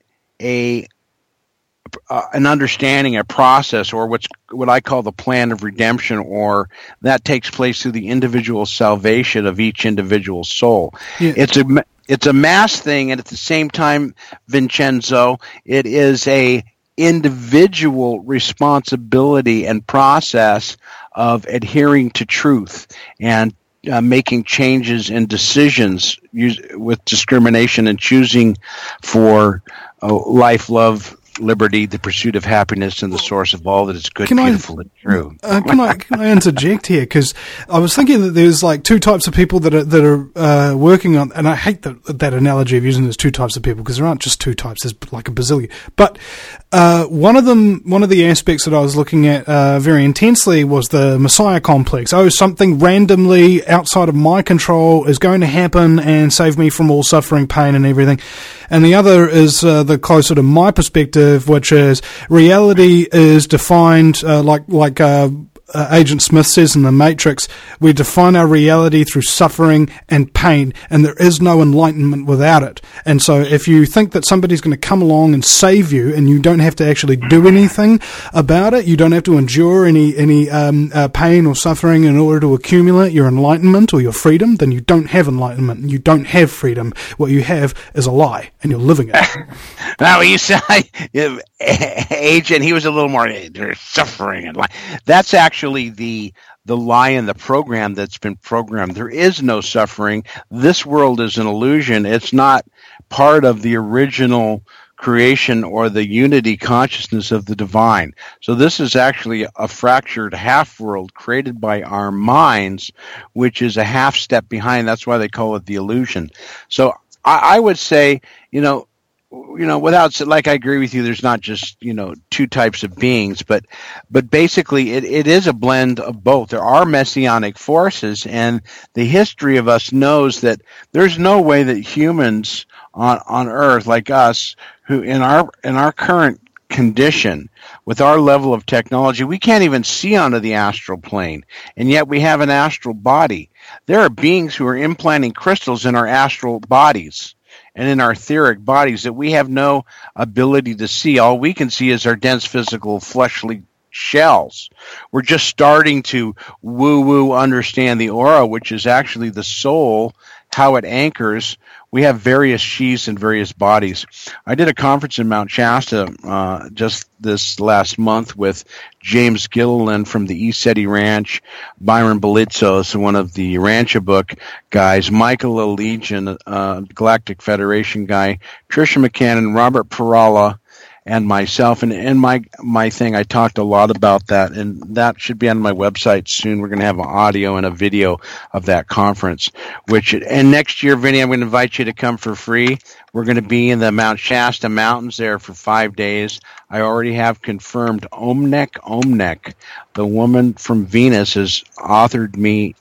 an understanding, a process, or what I call the plan of redemption, or that takes place through the individual salvation of each individual soul. Yeah. It's a mass thing, and at the same time, Vincenzo, it is a individual responsibility and process of adhering to truth and making changes and decisions with discrimination and choosing for life, love, liberty, the pursuit of happiness, and the source of all that is good, beautiful, and true. Can I interject here? Because I was thinking that there's like two types of people that are working on, and I hate that analogy of using there's two types of people, because there aren't just two types. There's like a bazillion. But one of the aspects that I was looking at very intensely was the Messiah complex. Oh, something randomly outside of my control is going to happen and save me from all suffering, pain, and everything. And the other is the closer to my perspective, which is reality is defined like Agent Smith says in The Matrix. We define our reality through suffering and pain, and there is no enlightenment without it. And so if you think that somebody's going to come along and save you, and you don't have to actually do anything about it, you don't have to endure any pain or suffering in order to accumulate your enlightenment or your freedom, then you don't have enlightenment, and you don't have freedom. What you have is a lie, and you're living it. Now, you say, Agent, he was a little more suffering and lie. That's actually the lie in the program that's been programmed. There is no suffering. This world is an illusion. It's not part of the original creation or the unity consciousness of the divine. So this is actually a fractured half world created by our minds, which is a half step behind. That's why they call it the illusion. So I would say, without, like, I agree with you, there's not just, two types of beings, but basically it is a blend of both. There are messianic forces, and the history of us knows that there's no way that humans on Earth, like us, who in our current condition, with our level of technology, we can't even see onto the astral plane, and yet we have an astral body. There are beings who are implanting crystals in our astral bodies and in our etheric bodies that we have no ability to see. All we can see is our dense physical fleshly shells. We're just starting to woo-woo understand the aura, which is actually the soul, how it anchors. We have various sheaths and various bodies. I did a conference in Mount Shasta just this last month with James Gilliland from the ECETI Ranch, Byron Belitzos, one of the Rancha Book guys, Michael Allegian, Galactic Federation guy, Tricia McCannon, Robert Perala, and myself. And my thing, I talked a lot about that, and that should be on my website soon. We're going to have an audio and a video of that conference. And next year, Vinny, I'm going to invite you to come for free. We're going to be in the Mount Shasta Mountains there for 5 days. I already have confirmed Omnek, the woman from Venus, has authorized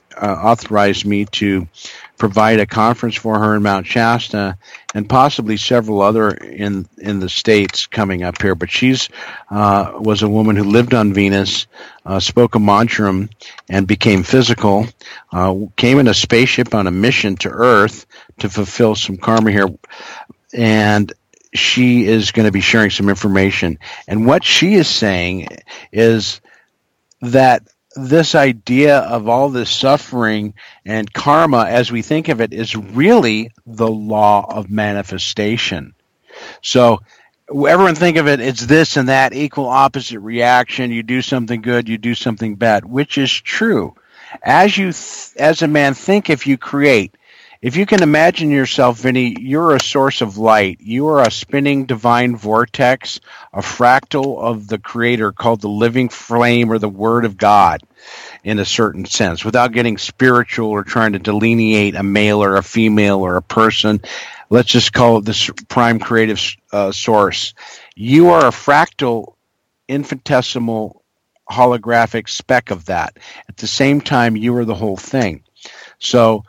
me to provide a conference for her in Mount Shasta, and possibly several other in the States coming up here. But she's was a woman who lived on Venus, spoke a mantra, and became physical, came in a spaceship on a mission to Earth to fulfill some karma here, and she is going to be sharing some information. And what she is saying is that this idea of all this suffering and karma, as we think of it, is really the law of manifestation. So everyone think of it, it's this and that, equal opposite reaction. You do something good, you do something bad, which is true. As a man, think if you create. If you can imagine yourself, Vinny, you're a source of light. You are a spinning divine vortex, a fractal of the Creator called the living flame or the Word of God in a certain sense, without getting spiritual or trying to delineate a male or a female or a person. Let's just call it the prime creative source. You are a fractal, infinitesimal, holographic speck of that. At the same time, you are the whole thing. So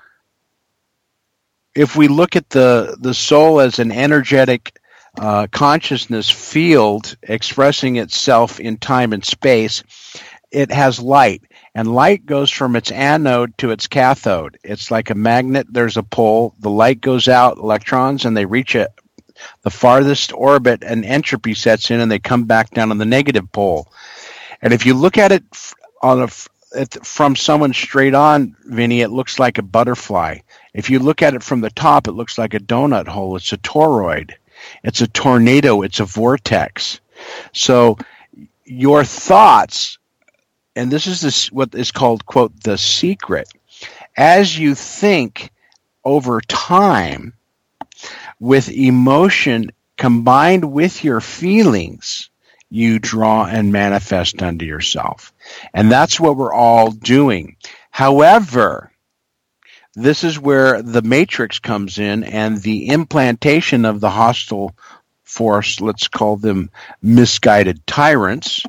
if we look at the soul as an energetic consciousness field expressing itself in time and space, it has light. And light goes from its anode to its cathode. It's like a magnet. There's a pole. The light goes out, electrons, and they reach the farthest orbit, and entropy sets in, and they come back down on the negative pole. And if you look at it from someone straight on, Vinny, it looks like a butterfly. If you look at it from the top, it looks like a donut hole. It's a toroid. It's a tornado. It's a vortex. So your thoughts, and this is what is called, quote, the secret. As you think over time with emotion combined with your feelings, you draw and manifest unto yourself. And that's what we're all doing. However, this is where the matrix comes in, and the implantation of the hostile force, let's call them misguided tyrants,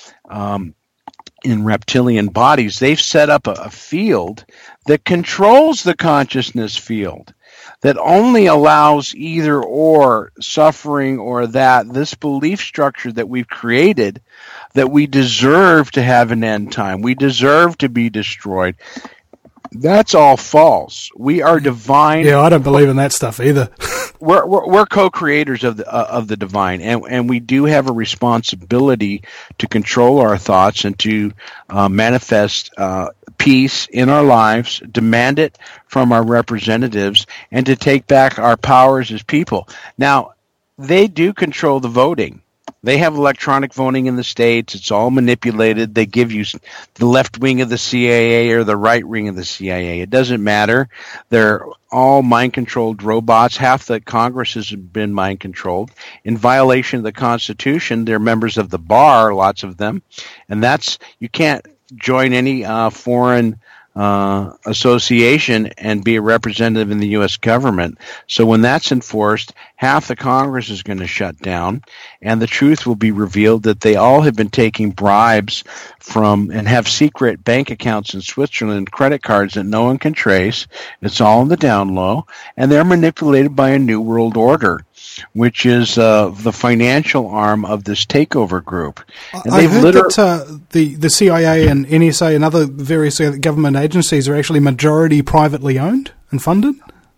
in reptilian bodies. They've set up a field that controls the consciousness field, that only allows either or, suffering or that, this belief structure that we've created, that we deserve to have an end time. We deserve to be destroyed. That's all false. We are divine. Yeah, I don't believe in that stuff either. We're co-creators of the divine, and we do have a responsibility to control our thoughts and to manifest peace in our lives, demand it from our representatives, and to take back our powers as people. Now, they do control the voting. They have electronic voting in the States. It's all manipulated. They give you the left wing of the CIA or the right wing of the CIA. It doesn't matter. They're all mind-controlled robots. Half the Congress has been mind-controlled. In violation of the Constitution, they're members of the bar, lots of them. And you can't join any foreign association and be a representative in the U.S. government. So when that's enforced, half the Congress is going to shut down, and the truth will be revealed that they all have been taking bribes from and have secret bank accounts in Switzerland, credit cards that no one can trace. It's all in the down low, and they're manipulated by a new world order, which is the financial arm of this takeover group. And I heard that the CIA and NSA and other various government agencies are actually majority privately owned and funded?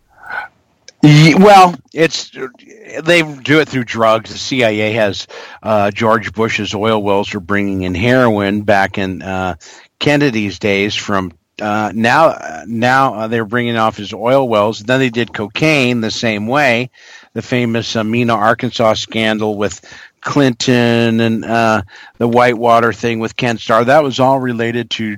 Well, they do it through drugs. The CIA has George Bush's oil wells were bringing in heroin back in Kennedy's days from now they're bringing off his oil wells. Then they did cocaine the same way. The famous Mena, Arkansas scandal with Clinton and the Whitewater thing with Ken Starr. That was all related to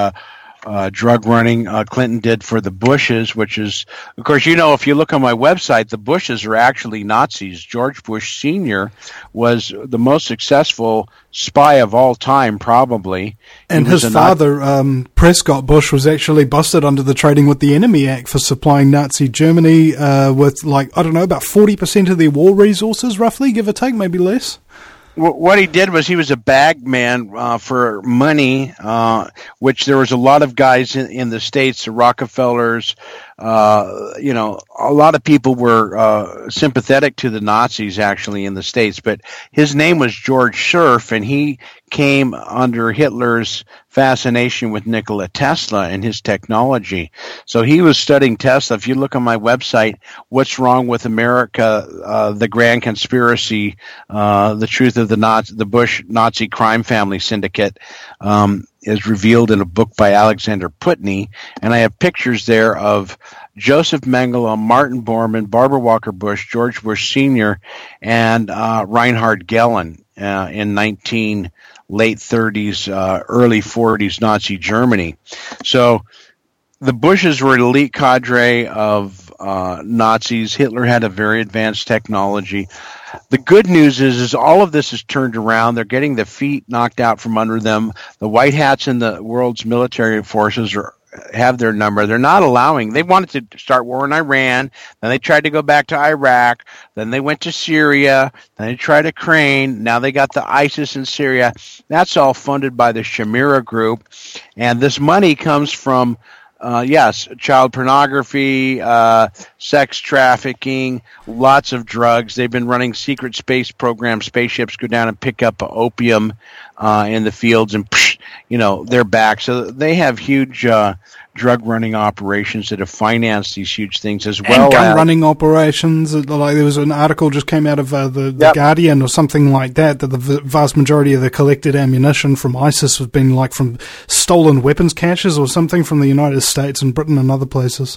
drug running Clinton did for the Bushes, which is, of course, if you look on my website, the Bushes are actually Nazis. George Bush Sr. was the most successful spy of all time, probably. And his father, Prescott Bush, was actually busted under the Trading with the Enemy Act for supplying Nazi Germany with, about 40% of their war resources, roughly, give or take, maybe less. What he did was he was a bag man for money, which there was a lot of guys in the States, the Rockefellers, a lot of people were sympathetic to the Nazis actually in the States, but his name was George Cerf, and he came under Hitler's fascination with Nikola Tesla and his technology. So he was studying Tesla. If you look on my website, What's Wrong with America, the Grand Conspiracy, the Truth of the Bush Nazi Crime Family Syndicate, is revealed in a book by Alexander Putney, and I have pictures there of Joseph Mengele, Martin Bormann, Barbara Walker Bush, George Bush Sr., and Reinhard Gehlen in late 30s, early 40s Nazi Germany. So the Bushes were an elite cadre of Nazis. Hitler had a very advanced technology. The good news is all of this is turned around. They're getting the feet knocked out from under them. The white hats in the world's military forces have their number. They're not allowing. They wanted to start war in Iran. Then they tried to go back to Iraq. Then they went to Syria. Then they tried Ukraine. Now they got the ISIS in Syria. That's all funded by the Shamira Group. And this money comes from child pornography, sex trafficking, lots of drugs. They've been running secret space programs. Spaceships go down and pick up opium in the fields, and they're back. So they have huge drug running operations that have financed these huge things as well. And gun running operations. Like there was an article just came out of the Guardian or something like that the vast majority of the collected ammunition from ISIS has been from stolen weapons caches or something from the United States and Britain and other places.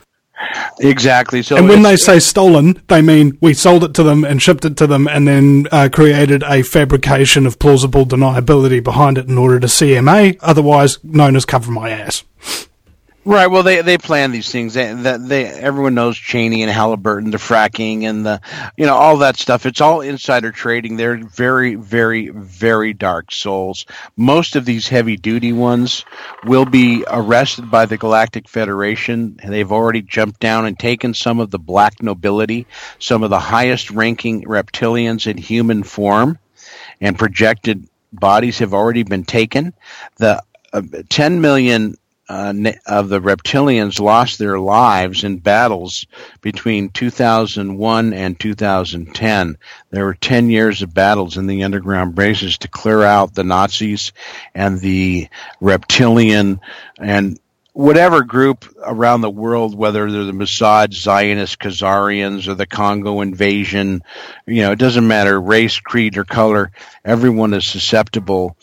Exactly. So, and when they say stolen, they mean we sold it to them and shipped it to them and then created a fabrication of plausible deniability behind it in order to CMA, otherwise known as cover my ass. Right. Well, they plan these things. Everyone knows Cheney and Halliburton, the fracking and the all that stuff. It's all insider trading. They're very, very, very dark souls. Most of these heavy duty ones will be arrested by the Galactic Federation. They've already jumped down and taken some of the black nobility, some of the highest ranking reptilians in human form, and projected bodies have already been taken. The 10 million of the reptilians lost their lives in battles between 2001 and 2010. There were 10 years of battles in the underground bases to clear out the Nazis and the reptilian and whatever group around the world, whether they're the Mossad, Zionist, Khazarians, or the Congo invasion, it doesn't matter, race, creed, or color, everyone is susceptible.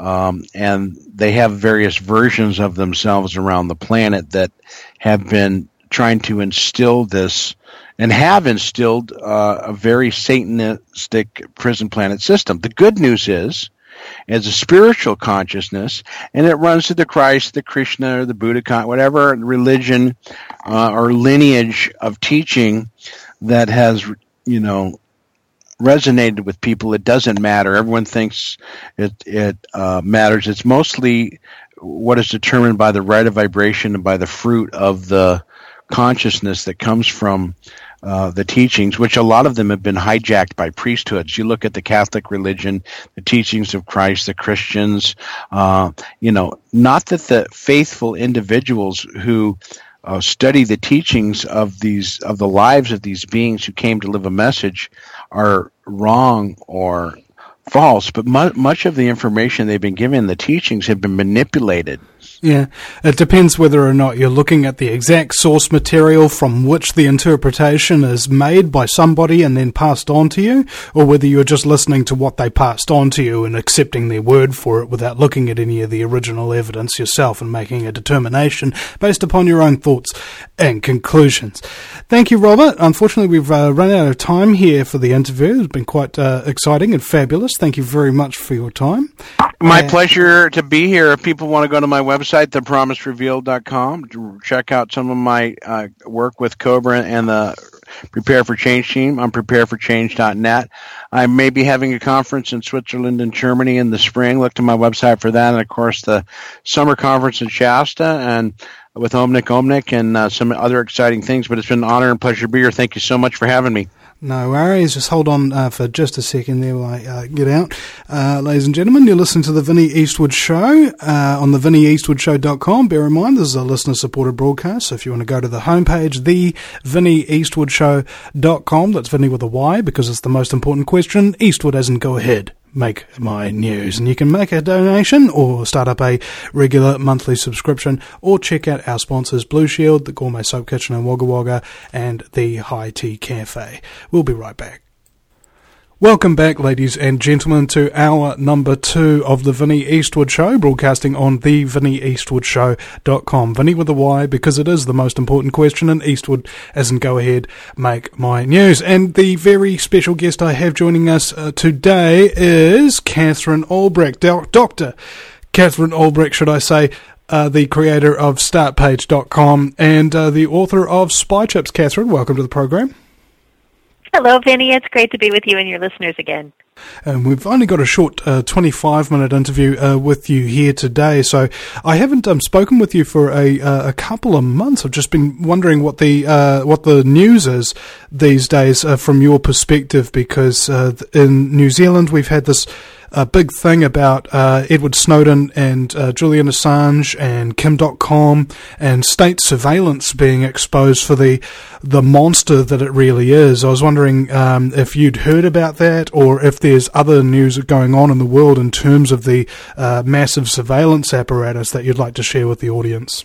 And they have various versions of themselves around the planet that have been trying to instill this and have instilled a very Satanistic prison planet system. The good news is it's a spiritual consciousness, and it runs to the Christ, the Krishna, or the Buddha, whatever religion or lineage of teaching that has, resonated with people. It doesn't matter. Everyone thinks it matters. It's mostly what is determined by the rate of vibration and by the fruit of the consciousness that comes from the teachings, which a lot of them have been hijacked by priesthoods. You look at the Catholic religion, the teachings of Christ, the Christians, not that the faithful individuals who study the teachings of the lives of these beings who came to live a message are wrong or false, but much of the information they've been given, the teachings, have been manipulated. Yeah, it depends whether or not you're looking at the exact source material from which the interpretation is made by somebody and then passed on to you, or whether you're just listening to what they passed on to you and accepting their word for it without looking at any of the original evidence yourself and making a determination based upon your own thoughts and conclusions. Thank you, Robert. Unfortunately, we've run out of time here for the interview. It's been quite exciting and fabulous. Thank you very much for your time. My pleasure to be here. If people want to go to my website, thepromiserevealed.com, to check out some of my work with Cobra and the Prepare for Change team on prepareforchange.net. I may be having a conference in Switzerland and Germany in the spring. Look to my website for that. And, of course, the summer conference in Shasta and with Omnic and some other exciting things. But it's been an honor and pleasure to be here. Thank you so much for having me. No worries. Just hold on for just a second there while I get out. Ladies and gentlemen, you're listening to the Vinnie Eastwood Show on the VinnieEastwoodShow.com. Bear in mind, this is a listener-supported broadcast, so if you want to go to the homepage, the VinnieEastwoodShow.com, that's Vinnie with a Y, because it's the most important question. Eastwood as in go ahead. Make my news. And you can make a donation or start up a regular monthly subscription or check out our sponsors Blue Shield, the Gourmet Soap Kitchen in Wagga Wagga, and the High Tea Cafe. We'll be right back. Welcome back, ladies and gentlemen, to hour number 2 of the Vinnie Eastwood Show, broadcasting on the VinnieEastwoodShow.com. Vinnie with a Y, because it is the most important question, and Eastwood as in go ahead, make my news. And the very special guest I have joining us today is Catherine Albrecht, Dr. Catherine Albrecht, should I say, the creator of StartPage.com and the author of Spy Chips. Catherine, welcome to the program. Hello, Vinnie. It's great to be with you and your listeners again. We've only got a short 25-minute interview with you here today, so I haven't spoken with you for a couple of months. I've just been wondering what the news is these days from your perspective, because in New Zealand we've had this big thing about Edward Snowden and Julian Assange and Kim.com and state surveillance being exposed for the monster that it really is. I was wondering if you'd heard about that, or if there's other news going on in the world in terms of the massive surveillance apparatus that you'd like to share with the audience.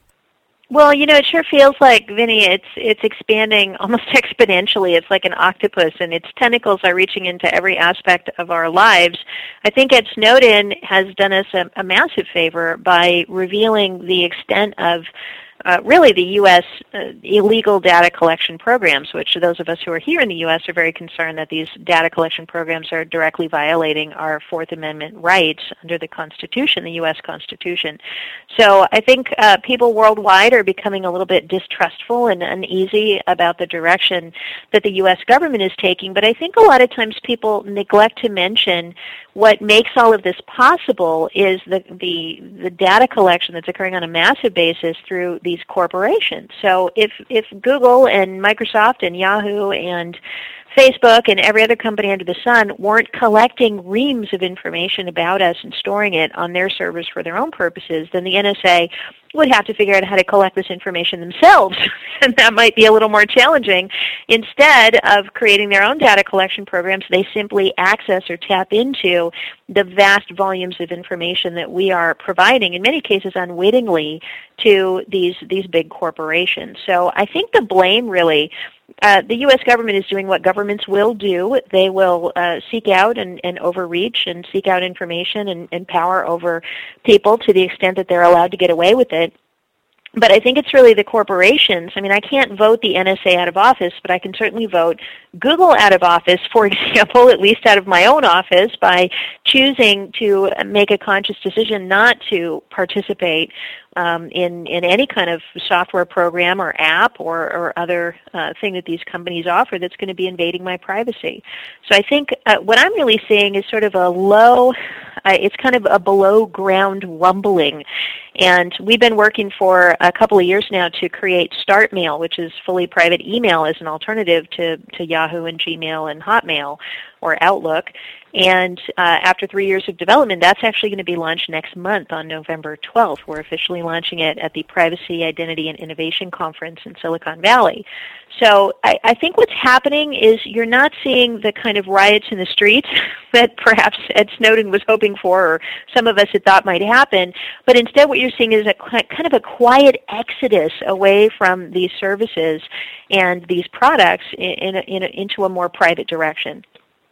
Well, it sure feels like, Vinnie, it's expanding almost exponentially. It's like an octopus, and its tentacles are reaching into every aspect of our lives. I think Ed Snowden has done us a massive favor by revealing the extent of really the U.S. Illegal data collection programs, which those of us who are here in the U.S. are very concerned that these data collection programs are directly violating our Fourth Amendment rights under the Constitution, the U.S. Constitution. So I think people worldwide are becoming a little bit distrustful and uneasy about the direction that the U.S. government is taking, but I think a lot of times people neglect to mention what makes all of this possible is the data collection that's occurring on a massive basis through these corporations. So if Google and Microsoft and Yahoo and Facebook and every other company under the sun weren't collecting reams of information about us and storing it on their servers for their own purposes, then the NSA would have to figure out how to collect this information themselves, and that might be a little more challenging. Instead of creating their own data collection programs, they simply access or tap into the vast volumes of information that we are providing, in many cases unwittingly, to these big corporations. So I think the blame really, the U.S. government is doing what governments will do. They will seek out and overreach and seek out information and power over people to the extent that they're allowed to get away with it. But I think it's really the corporations. I mean, I can't vote the NSA out of office, but I can certainly vote Google out of office, for example, at least out of my own office, by choosing to make a conscious decision not to participate in any kind of software program or app or other thing that these companies offer that's going to be invading my privacy. So I think what I'm really seeing is sort of a low, it's kind of a below ground rumbling. And we've been working for a couple of years now to create StartMail, which is fully private email as an alternative to Yahoo and Gmail and Hotmail or Outlook. And after 3 years of development, that's actually going to be launched next month on November 12th. We're officially launching it at the Privacy, Identity, and Innovation Conference in Silicon Valley. So I think what's happening is you're not seeing the kind of riots in the streets that perhaps Ed Snowden was hoping for or some of us had thought might happen, but instead what you're seeing is a kind of a quiet exodus away from these services and these products into a more private direction.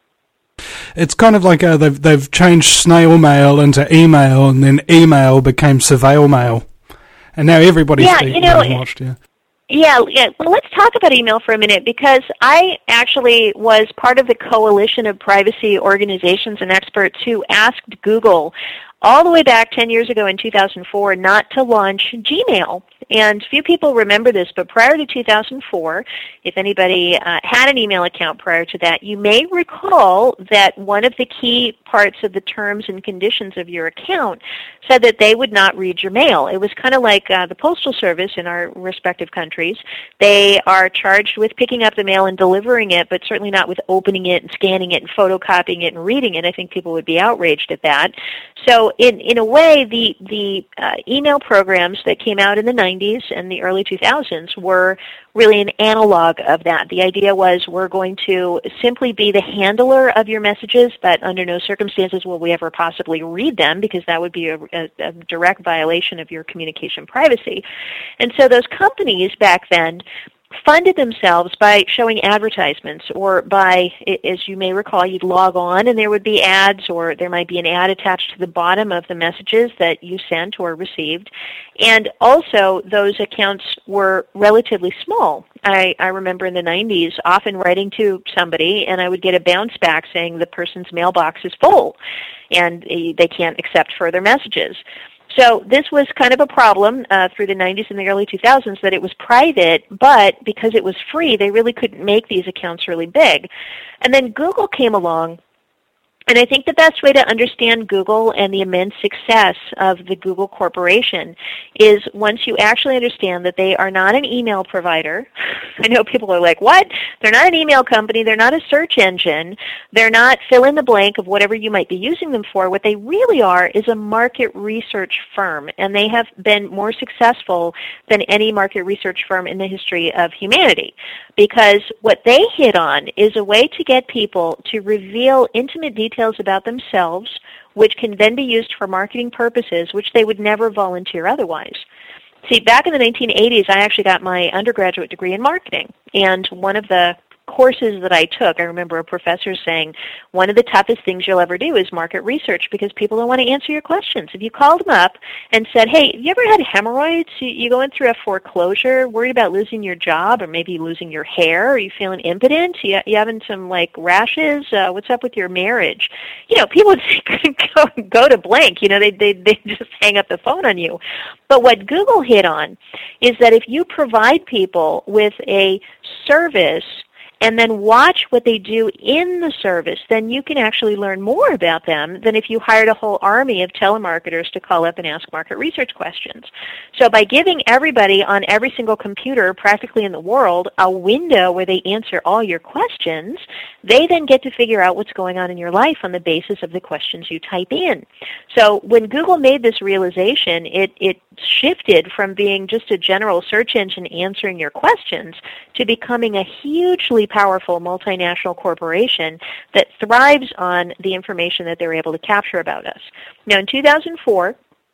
It's kind of like they've changed snail mail into email, and then email became surveil mail, and now everybody's being watched. Yeah. Well, let's talk about email for a minute, because I actually was part of the coalition of privacy organizations and experts who asked Google all the way back 10 years ago in 2004 not to launch Gmail. And few people remember this, but prior to 2004, if anybody had an email account prior to that, you may recall that one of the key parts of the terms and conditions of your account said that they would not read your mail. It was kind of like the Postal Service in our respective countries. They are charged with picking up the mail and delivering it, but certainly not with opening it and scanning it and photocopying it and reading it. I think people would be outraged at that. So in a way, the email programs that came out in the 90s and the early 2000s were really an analog of that. The idea was we're going to simply be the handler of your messages, but under no circumstances will we ever possibly read them, because that would be a direct violation of your communication privacy. And so those companies back then funded themselves by showing advertisements, or by, as you may recall, you'd log on and there would be ads, or there might be an ad attached to the bottom of the messages that you sent or received. And also, those accounts were relatively small. I remember in the 90s often writing to somebody, and I would get a bounce back saying the person's mailbox is full and they can't accept further messages. So this was kind of a problem through the 90s and the early 2000s, that it was private, but because it was free, they really couldn't make these accounts really big. And then Google came along, and I think the best way to understand Google and the immense success of the Google Corporation is once you actually understand that they are not an email provider. I know people are like, what? They're not an email company. They're not a search engine. They're not fill in the blank of whatever you might be using them for. What they really are is a market research firm, and they have been more successful than any market research firm in the history of humanity, because what they hit on is a way to get people to reveal intimate details about themselves, which can then be used for marketing purposes, which they would never volunteer otherwise. See, back in the 1980s, I actually got my undergraduate degree in marketing, and one of the courses that I took, I remember a professor saying, one of the toughest things you'll ever do is market research, because people don't want to answer your questions. If you called them up and said, hey, have you ever had hemorrhoids? You going through a foreclosure, worried about losing your job, or maybe losing your hair? Are you feeling impotent? You having some rashes? What's up with your marriage? People would say, go to blank. They just hang up the phone on you. But what Google hit on is that if you provide people with a service and then watch what they do in the service, then you can actually learn more about them than if you hired a whole army of telemarketers to call up and ask market research questions. So by giving everybody on every single computer practically in the world a window where they answer all your questions, they then get to figure out what's going on in your life on the basis of the questions you type in. So when Google made this realization, it shifted from being just a general search engine answering your questions to becoming a hugely powerful multinational corporation that thrives on the information that they're able to capture about us. Now, in 2004,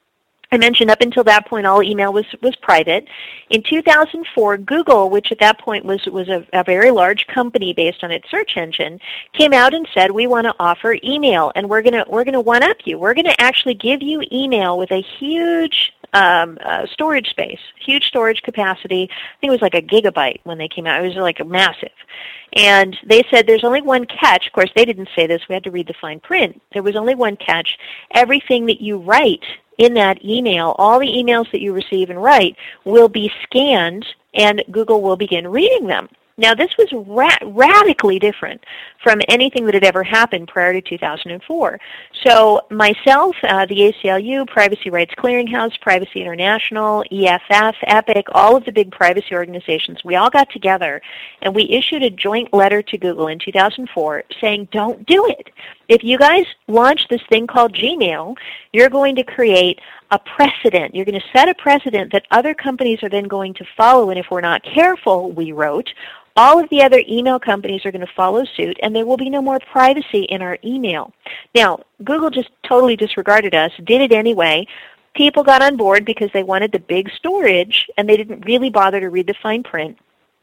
I mentioned up until that point all email was private. In 2004, Google, which at that point was a very large company based on its search engine, came out and said, we want to offer email, and we're going to one-up you. We're going to actually give you email with a huge storage space, huge storage capacity. I think it was like a gigabyte when they came out. It was like massive. And they said there's only one catch. Of course, they didn't say this. We had to read the fine print. There was only one catch. Everything that you write in that email, all the emails that you receive and write, will be scanned, and Google will begin reading them. Now, this was radically different from anything that had ever happened prior to 2004. So myself, the ACLU, Privacy Rights Clearinghouse, Privacy International, EFF, EPIC, all of the big privacy organizations, we all got together and we issued a joint letter to Google in 2004 saying, don't do it. If you guys launch this thing called Gmail, you're going to create a precedent. You're going to set a precedent that other companies are then going to follow, and if we're not careful, we wrote, all of the other email companies are going to follow suit, and there will be no more privacy in our email. Now, Google just totally disregarded us, did it anyway. People got on board because they wanted the big storage, and they didn't really bother to read the fine print.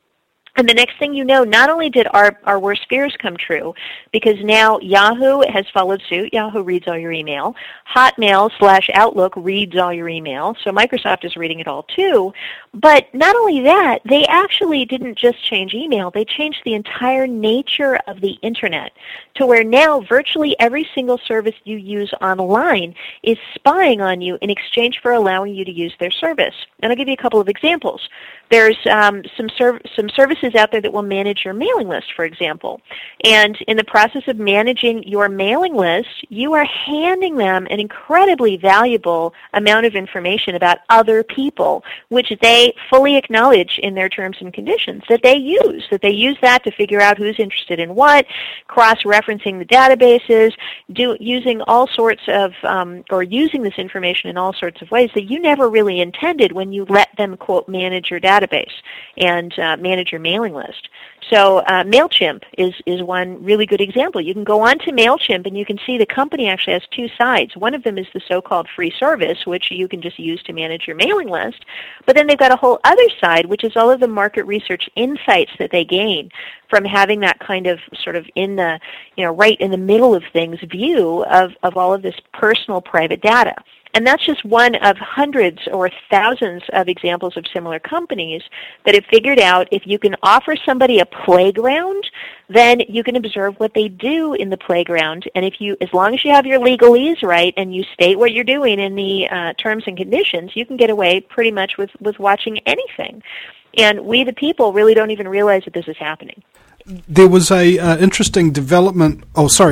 And the next thing you know, not only did our worst fears come true, because now Yahoo has followed suit. Yahoo reads all your email. Hotmail/Outlook reads all your email. So Microsoft is reading it all too. But not only that, they actually didn't just change email. They changed the entire nature of the Internet to where now virtually every single service you use online is spying on you in exchange for allowing you to use their service. And I'll give you a couple of examples. There's some services out there that will manage your mailing list, for example. And in the process of managing your mailing list, you are handing them an incredibly valuable amount of information about other people, which they fully acknowledge in their terms and conditions that they use. That they use that to figure out who's interested in what, cross-referencing the databases, using all sorts of, or using this information in all sorts of ways that you never really intended when you let them, quote, manage your database and manage your mailing list. So MailChimp is one really good example. You can go on to MailChimp and you can see the company actually has two sides. One of them is the so-called free service, which you can just use to manage your mailing list. But then they've got a whole other side, which is all of the market research insights that they gain from having that kind of sort of in the, right in the middle of things view of all of this personal private data. And that's just one of hundreds or thousands of examples of similar companies that have figured out if you can offer somebody a playground, then you can observe what they do in the playground. And as long as you have your legalese right and you state what you're doing in the terms and conditions, you can get away pretty much with watching anything. And we, the people, really don't even realize that this is happening. There was a interesting development.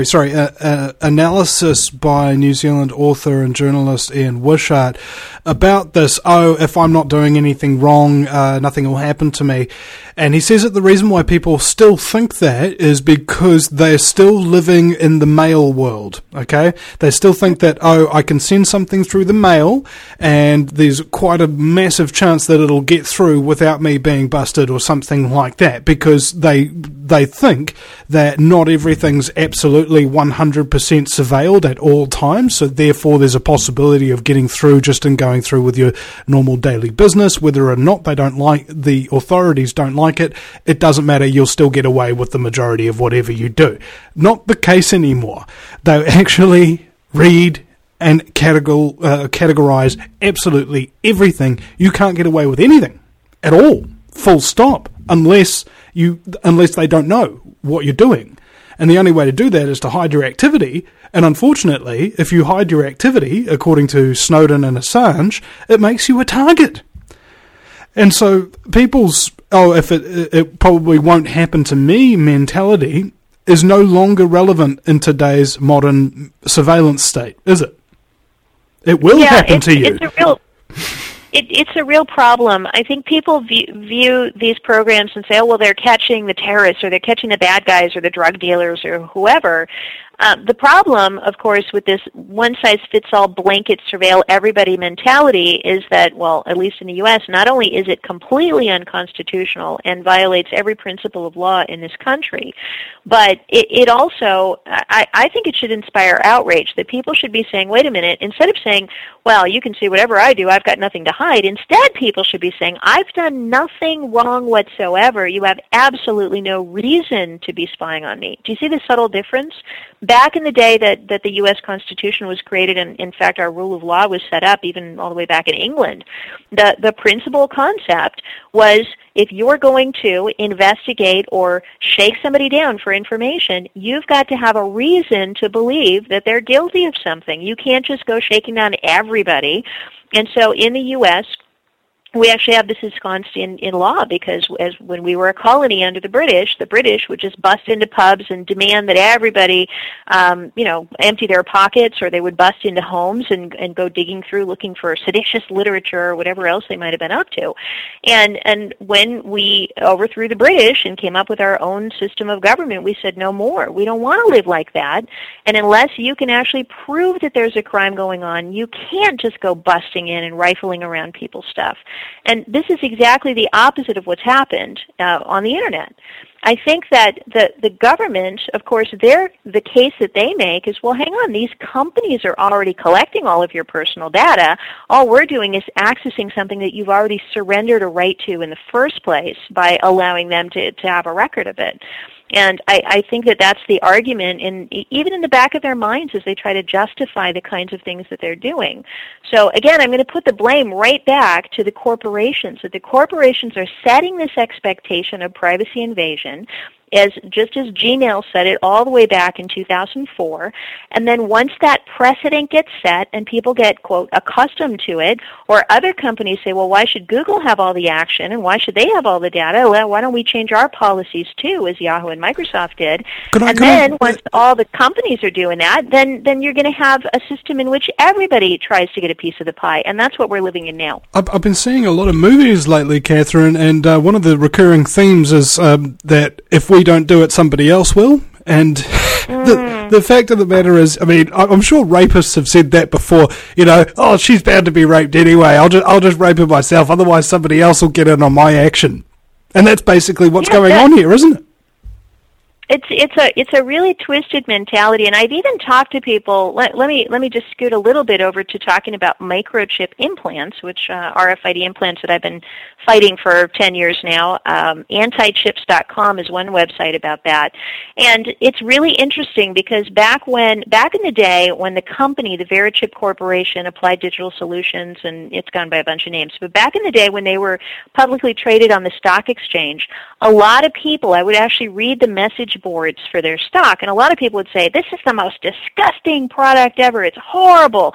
Analysis by New Zealand author and journalist Ian Wishart about this. If I'm not doing anything wrong, nothing will happen to me. And he says that the reason why people still think that is because they're still living in the mail world. Okay, they still think that I can send something through the mail, and there's quite a massive chance that it'll get through without me being busted or something like that, because they think that not everything's absolutely 100% surveilled at all times, so therefore there's a possibility of getting through just in going through with your normal daily business. Whether or not the authorities don't like it, it doesn't matter, you'll still get away with the majority of whatever you do. Not the case anymore. They actually read and categorize absolutely everything. You can't get away with anything at all, full stop, unless they don't know what you're doing. And the only way to do that is to hide your activity. And unfortunately, if you hide your activity, according to Snowden and Assange, it makes you a target. And so people's, if it probably won't happen to me mentality is no longer relevant in today's modern surveillance state, is it? It will happen to you. It's a real problem. I think people view these programs and say, they're catching the terrorists, or they're catching the bad guys, or the drug dealers, or whoever. The problem, of course, with this one-size-fits-all blanket surveil everybody mentality is that, at least in the U.S., not only is it completely unconstitutional and violates every principle of law in this country, but it also, I think it should inspire outrage, that people should be saying, wait a minute, instead of saying, you can see whatever I do, I've got nothing to hide. Instead, people should be saying, I've done nothing wrong whatsoever. You have absolutely no reason to be spying on me. Do you see the subtle difference? Back in the day that the U.S. Constitution was created, and in fact our rule of law was set up even all the way back in England, the principal concept was if you're going to investigate or shake somebody down for information, you've got to have a reason to believe that they're guilty of something. You can't just go shaking down everybody. And so in the U.S., we actually have this ensconced in law, because when we were a colony under the British would just bust into pubs and demand that everybody, empty their pockets, or they would bust into homes and go digging through looking for seditious literature or whatever else they might have been up to. And when we overthrew the British and came up with our own system of government, we said no more. We don't want to live like that. And unless you can actually prove that there's a crime going on, you can't just go busting in and rifling around people's stuff. And this is exactly the opposite of what's happened on the Internet. I think that the government, of course, the case that they make is, well, hang on, these companies are already collecting all of your personal data. All we're doing is accessing something that you've already surrendered a right to in the first place by allowing them to have a record of it. And I think that that's the argument, even in the back of their minds, as they try to justify the kinds of things that they're doing. So again, I'm going to put the blame right back to the corporations, that the corporations are setting this expectation of privacy invasion, just as Gmail said it all the way back in 2004, and then once that precedent gets set and people get, quote, accustomed to it, or other companies say, well, why should Google have all the action and why should they have all the data? Well, why don't we change our policies too, as Yahoo and Microsoft did? Once all the companies are doing that, then you're going to have a system in which everybody tries to get a piece of the pie, and that's what we're living in now. I've been seeing a lot of movies lately, Catherine, and one of the recurring themes is that if we don't do it, somebody else will. And the fact of the matter is, I mean, I'm sure rapists have said that before. Oh, she's bound to be raped anyway. I'll just rape her myself. Otherwise, somebody else will get in on my action. And that's basically what's going on here, isn't it? It's a really twisted mentality, and I've even talked to people. Let me just scoot a little bit over to talking about microchip implants, which RFID implants that I've been fighting for 10 years now. Antichips.com is one website about that, and it's really interesting because back in the day when the company, the Verichip Corporation, Applied Digital Solutions, and it's gone by a bunch of names, but back in the day when they were publicly traded on the stock exchange, a lot of people, I would actually read the message boards for their stock, and a lot of people would say, this is the most disgusting product ever, it's horrible,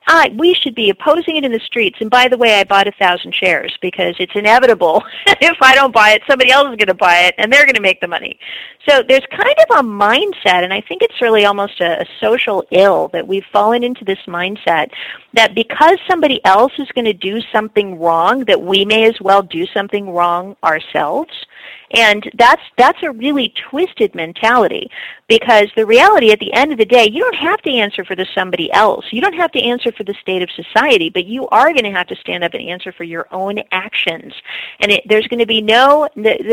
we should be opposing it in the streets, and by the way, I bought 1,000 shares because it's inevitable. If I don't buy it, somebody else is going to buy it, and they're going to make the money. So there's kind of a mindset, and I think it's really almost a social ill that we've fallen into this mindset that because somebody else is going to do something wrong, that we may as well do something wrong ourselves. And that's a really twisted mentality, because the reality at the end of the day, you don't have to answer for the somebody else. You don't have to answer for the state of society, but you are going to have to stand up and answer for your own actions. And there's going to be no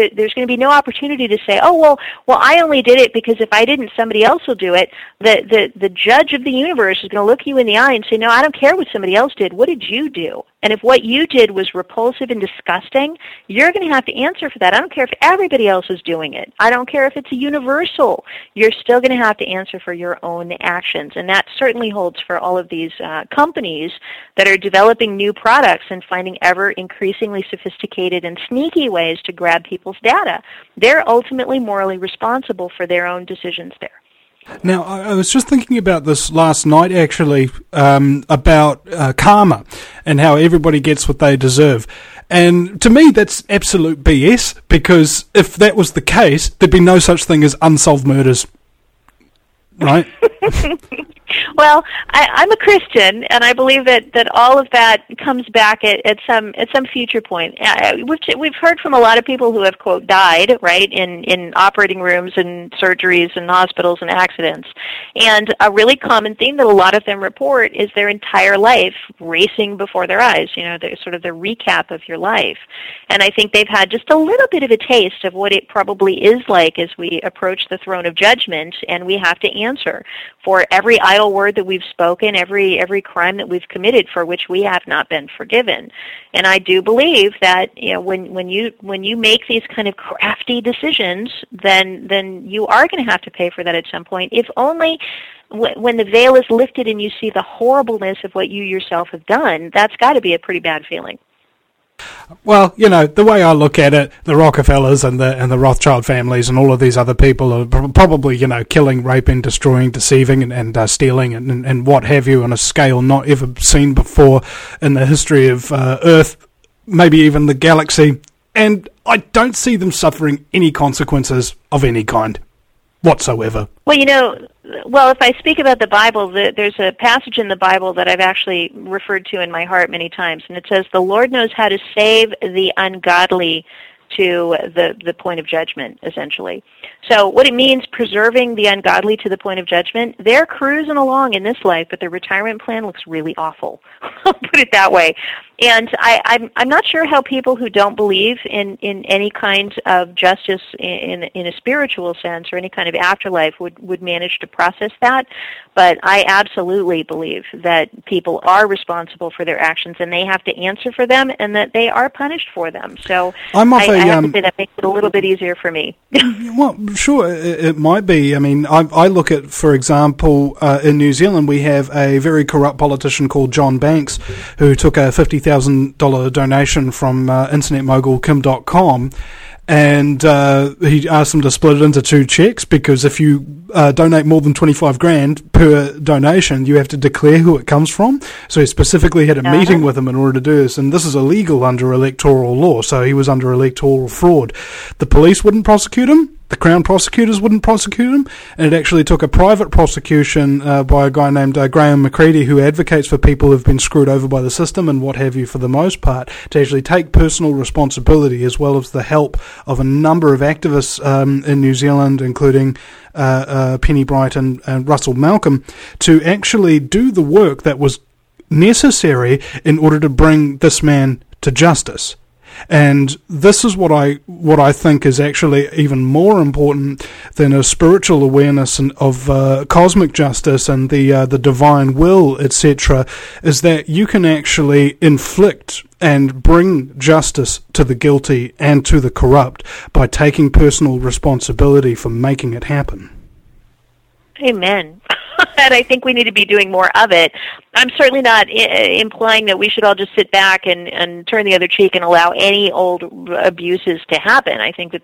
opportunity to say, oh well I only did it because if I didn't, somebody else will do it. The judge of the universe is going to look you in the eye and say, no, I don't care what somebody else did. What did you do? And if what you did was repulsive and disgusting, you're going to have to answer for that. I don't care if everybody else is doing it. I don't care if it's a universal. You're still going to have to answer for your own actions. And that certainly holds for all of these companies that are developing new products and finding ever increasingly sophisticated and sneaky ways to grab people's data. They're ultimately morally responsible for their own decisions there. Now, I was just thinking about this last night, actually, about karma and how everybody gets what they deserve. And to me, that's absolute BS, because if that was the case, there'd be no such thing as unsolved murders, right? Well, I'm a Christian, and I believe that all of that comes back at some future point. We've heard from a lot of people who have, quote, died, right, in operating rooms and surgeries and hospitals and accidents. And a really common theme that a lot of them report is their entire life racing before their eyes, sort of the recap of your life. And I think they've had just a little bit of a taste of what it probably is like as we approach the throne of judgment, and we have to answer for every idle word that we've spoken, every crime that we've committed for which we have not been forgiven. And I do believe that when you make these kind of crafty decisions, then you are going to have to pay for that at some point, if only when the veil is lifted and you see the horribleness of what you yourself have done. That's got to be a pretty bad feeling. Well, the way I look at it, the Rockefellers and the Rothschild families and all of these other people are probably, killing, raping, destroying, deceiving, and stealing and what have you on a scale not ever seen before in the history of Earth, maybe even the galaxy. And I don't see them suffering any consequences of any kind whatsoever. Well, if I speak about the Bible, there's a passage in the Bible that I've actually referred to in my heart many times, and it says, "The Lord knows how to save the ungodly to the point of judgment," essentially. So what it means, preserving the ungodly to the point of judgment, they're cruising along in this life, but their retirement plan looks really awful. I'll put it that way. And I'm not sure how people who don't believe in any kind of justice in a spiritual sense or any kind of afterlife would manage to process that. But I absolutely believe that people are responsible for their actions and they have to answer for them and that they are punished for them. So I have to say that makes it a little bit easier for me. Well, sure, it might be. I mean, I look at, for example, in New Zealand, we have a very corrupt politician called John Banks who took a $50,000 donation from internet mogul Kim.com, and he asked them to split it into 2 checks, because if you donate more than $25,000 per donation, you have to declare who it comes from. So he specifically had a meeting with him in order to do this, and this is illegal under electoral law, so he was under electoral fraud. The police wouldn't prosecute him. The Crown prosecutors wouldn't prosecute him, and it actually took a private prosecution by a guy named Graham McCready, who advocates for people who've been screwed over by the system and what have you for the most part, to actually take personal responsibility, as well as the help of a number of activists in New Zealand, including Penny Bright and Russell Malcolm, to actually do the work that was necessary in order to bring this man to justice. And this is what I think is actually even more important than a spiritual awareness of cosmic justice and the divine will, etc., is that you can actually inflict and bring justice to the guilty and to the corrupt by taking personal responsibility for making it happen. Amen. And I think we need to be doing more of it. I'm certainly not implying that we should all just sit back and turn the other cheek and allow any old abuses to happen. I think that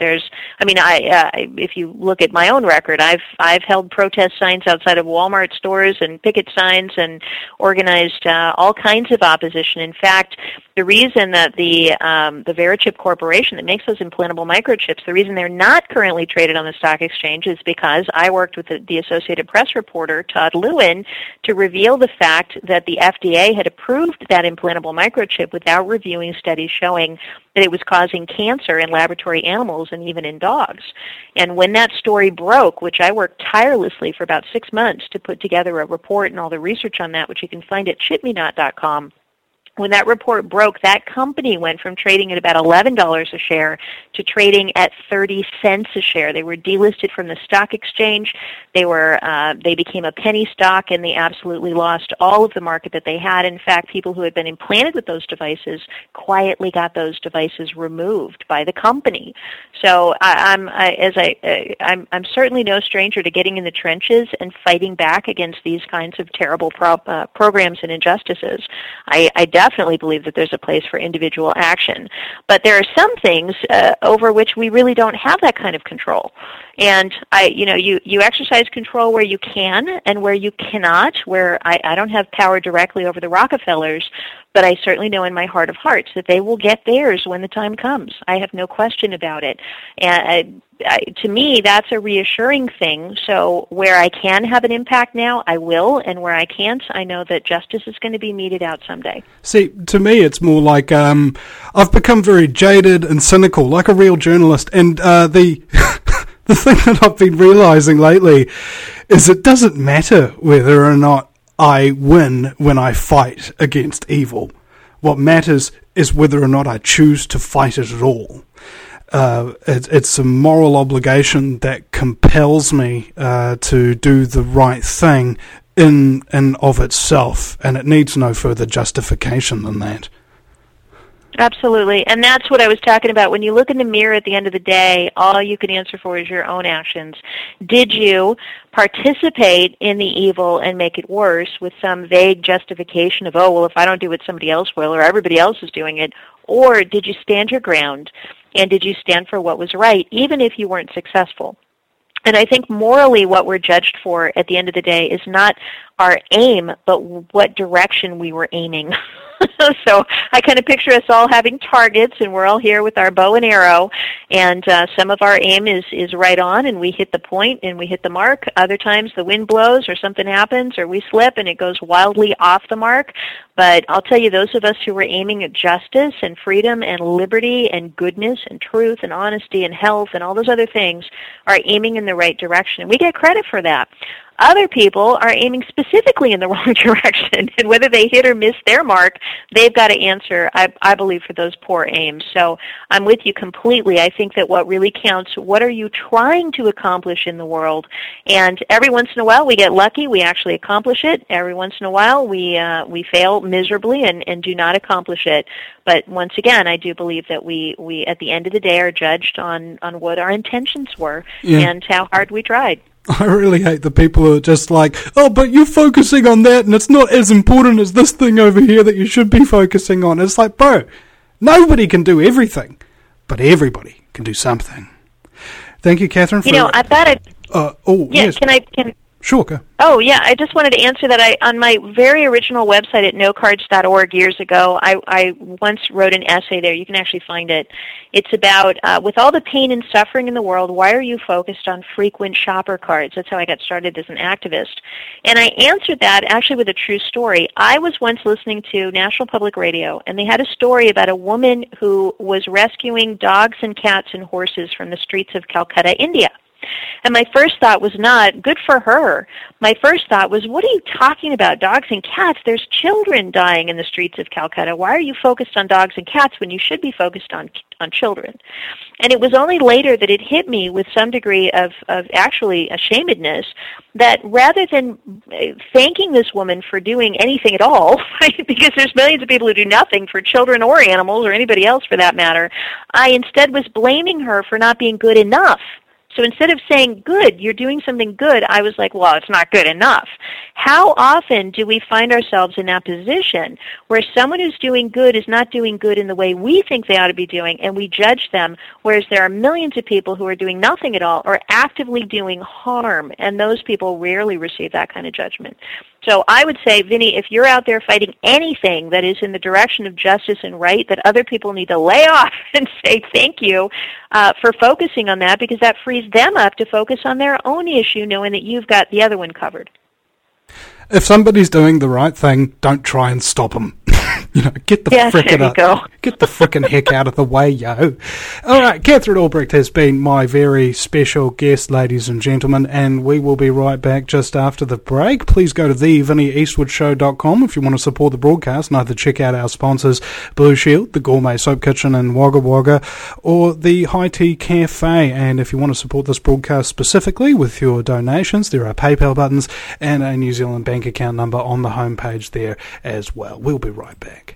if you look at my own record, I've held protest signs outside of Walmart stores and picket signs and organized all kinds of opposition. In fact, the reason that the Verichip Corporation that makes those implantable microchips, the reason they're not currently traded on the stock exchange is because I worked with the Associated Press reporter, Todd Lewin, to reveal the fact that the FDA had approved that implantable microchip without reviewing studies showing that it was causing cancer in laboratory animals and even in dogs. And when that story broke, which I worked tirelessly for about 6 months to put together a report and all the research on that, which you can find at shipmenot.com, when that report broke, that company went from trading at about $11 a share to trading at 30 cents a share. They were delisted from the stock exchange. They became a penny stock, and they absolutely lost all of the market that they had. In fact, people who had been implanted with those devices quietly got those devices removed by the company. So I'm certainly no stranger to getting in the trenches and fighting back against these kinds of terrible programs and injustices. I definitely believe that there's a place for individual action. But there are some things over which we really don't have that kind of control. And you exercise control where you can and where you cannot, where I don't have power directly over the Rockefellers, but I certainly know in my heart of hearts that they will get theirs when the time comes. I have no question about it. And to me, that's a reassuring thing. So where I can have an impact now, I will, and where I can't, I know that justice is going to be meted out someday. See, to me, it's more like I've become very jaded and cynical, like a real journalist, and the thing that I've been realizing lately is it doesn't matter whether or not I win when I fight against evil. What matters is whether or not I choose to fight it at all. It's a moral obligation that compels me to do the right thing in and of itself, and it needs no further justification than that. Absolutely, and that's what I was talking about. When you look in the mirror at the end of the day, all you can answer for is your own actions. Did you participate in the evil and make it worse with some vague justification of, oh, well, if I don't do it, somebody else will, or everybody else is doing it? Or did you stand your ground, and did you stand for what was right, even if you weren't successful? And I think morally what we're judged for at the end of the day is not our aim, but what direction we were aiming. So I kind of picture us all having targets, and we're all here with our bow and arrow, and some of our aim is right on, and we hit the point, and we hit the mark. Other times the wind blows, or something happens, or we slip, and it goes wildly off the mark. But I'll tell you, those of us who were aiming at justice and freedom and liberty and goodness and truth and honesty and health and all those other things are aiming in the right direction, and we get credit for that. Other people are aiming specifically in the wrong direction, and whether they hit or miss their mark, they've got to answer, I believe, for those poor aims. So I'm with you completely. I think that what really counts, what are you trying to accomplish in the world? And every once in a while we get lucky, we actually accomplish it. Every once in a while we fail miserably and do not accomplish it. But once again, I do believe that we at the end of the day are judged on what our intentions were and how hard we tried. I really hate the people who are just like, oh, but you're focusing on that and it's not as important as this thing over here that you should be focusing on. It's like, bro, nobody can do everything, but everybody can do something. Thank you, Catherine. I've got a... yes. Can Sure, go. Oh, yeah, I just wanted to answer that. On my very original website at nocards.org years ago, I once wrote an essay there. You can actually find it. It's about, with all the pain and suffering in the world, why are you focused on frequent shopper cards? That's how I got started as an activist. And I answered that actually with a true story. I was once listening to National Public Radio, and they had a story about a woman who was rescuing dogs and cats and horses from the streets of Calcutta, India. And my first thought was not, good for her. My first thought was, what are you talking about, dogs and cats? There's children dying in the streets of Calcutta. Why are you focused on dogs and cats when you should be focused on children? And it was only later that it hit me with some degree of actually ashamedness that rather than thanking this woman for doing anything at all, right, because there's millions of people who do nothing for children or animals or anybody else for that matter, I instead was blaming her for not being good enough. So instead of saying, good, you're doing something good, I was like, well, it's not good enough. How often do we find ourselves in that position where someone who's doing good is not doing good in the way we think they ought to be doing, and we judge them, whereas there are millions of people who are doing nothing at all or actively doing harm, and those people rarely receive that kind of judgment. So I would say, Vinny, if you're out there fighting anything that is in the direction of justice and right, that other people need to lay off and say thank you for focusing on that, because that frees them up to focus on their own issue, knowing that you've got the other one covered. If somebody's doing the right thing, don't try and stop them. Get the frickin' heck out of the way, yo. All right, Catherine Albrecht has been my very special guest, ladies and gentlemen, and we will be right back just after the break. Please go to thevinnieeastwoodshow.com if you want to support the broadcast and either check out our sponsors, Blue Shield, the Gourmet Soap Kitchen in Wagga Wagga, or the High Tea Cafe. And if you want to support this broadcast specifically with your donations, there are PayPal buttons and a New Zealand bank account number on the homepage there as well. We'll be right back.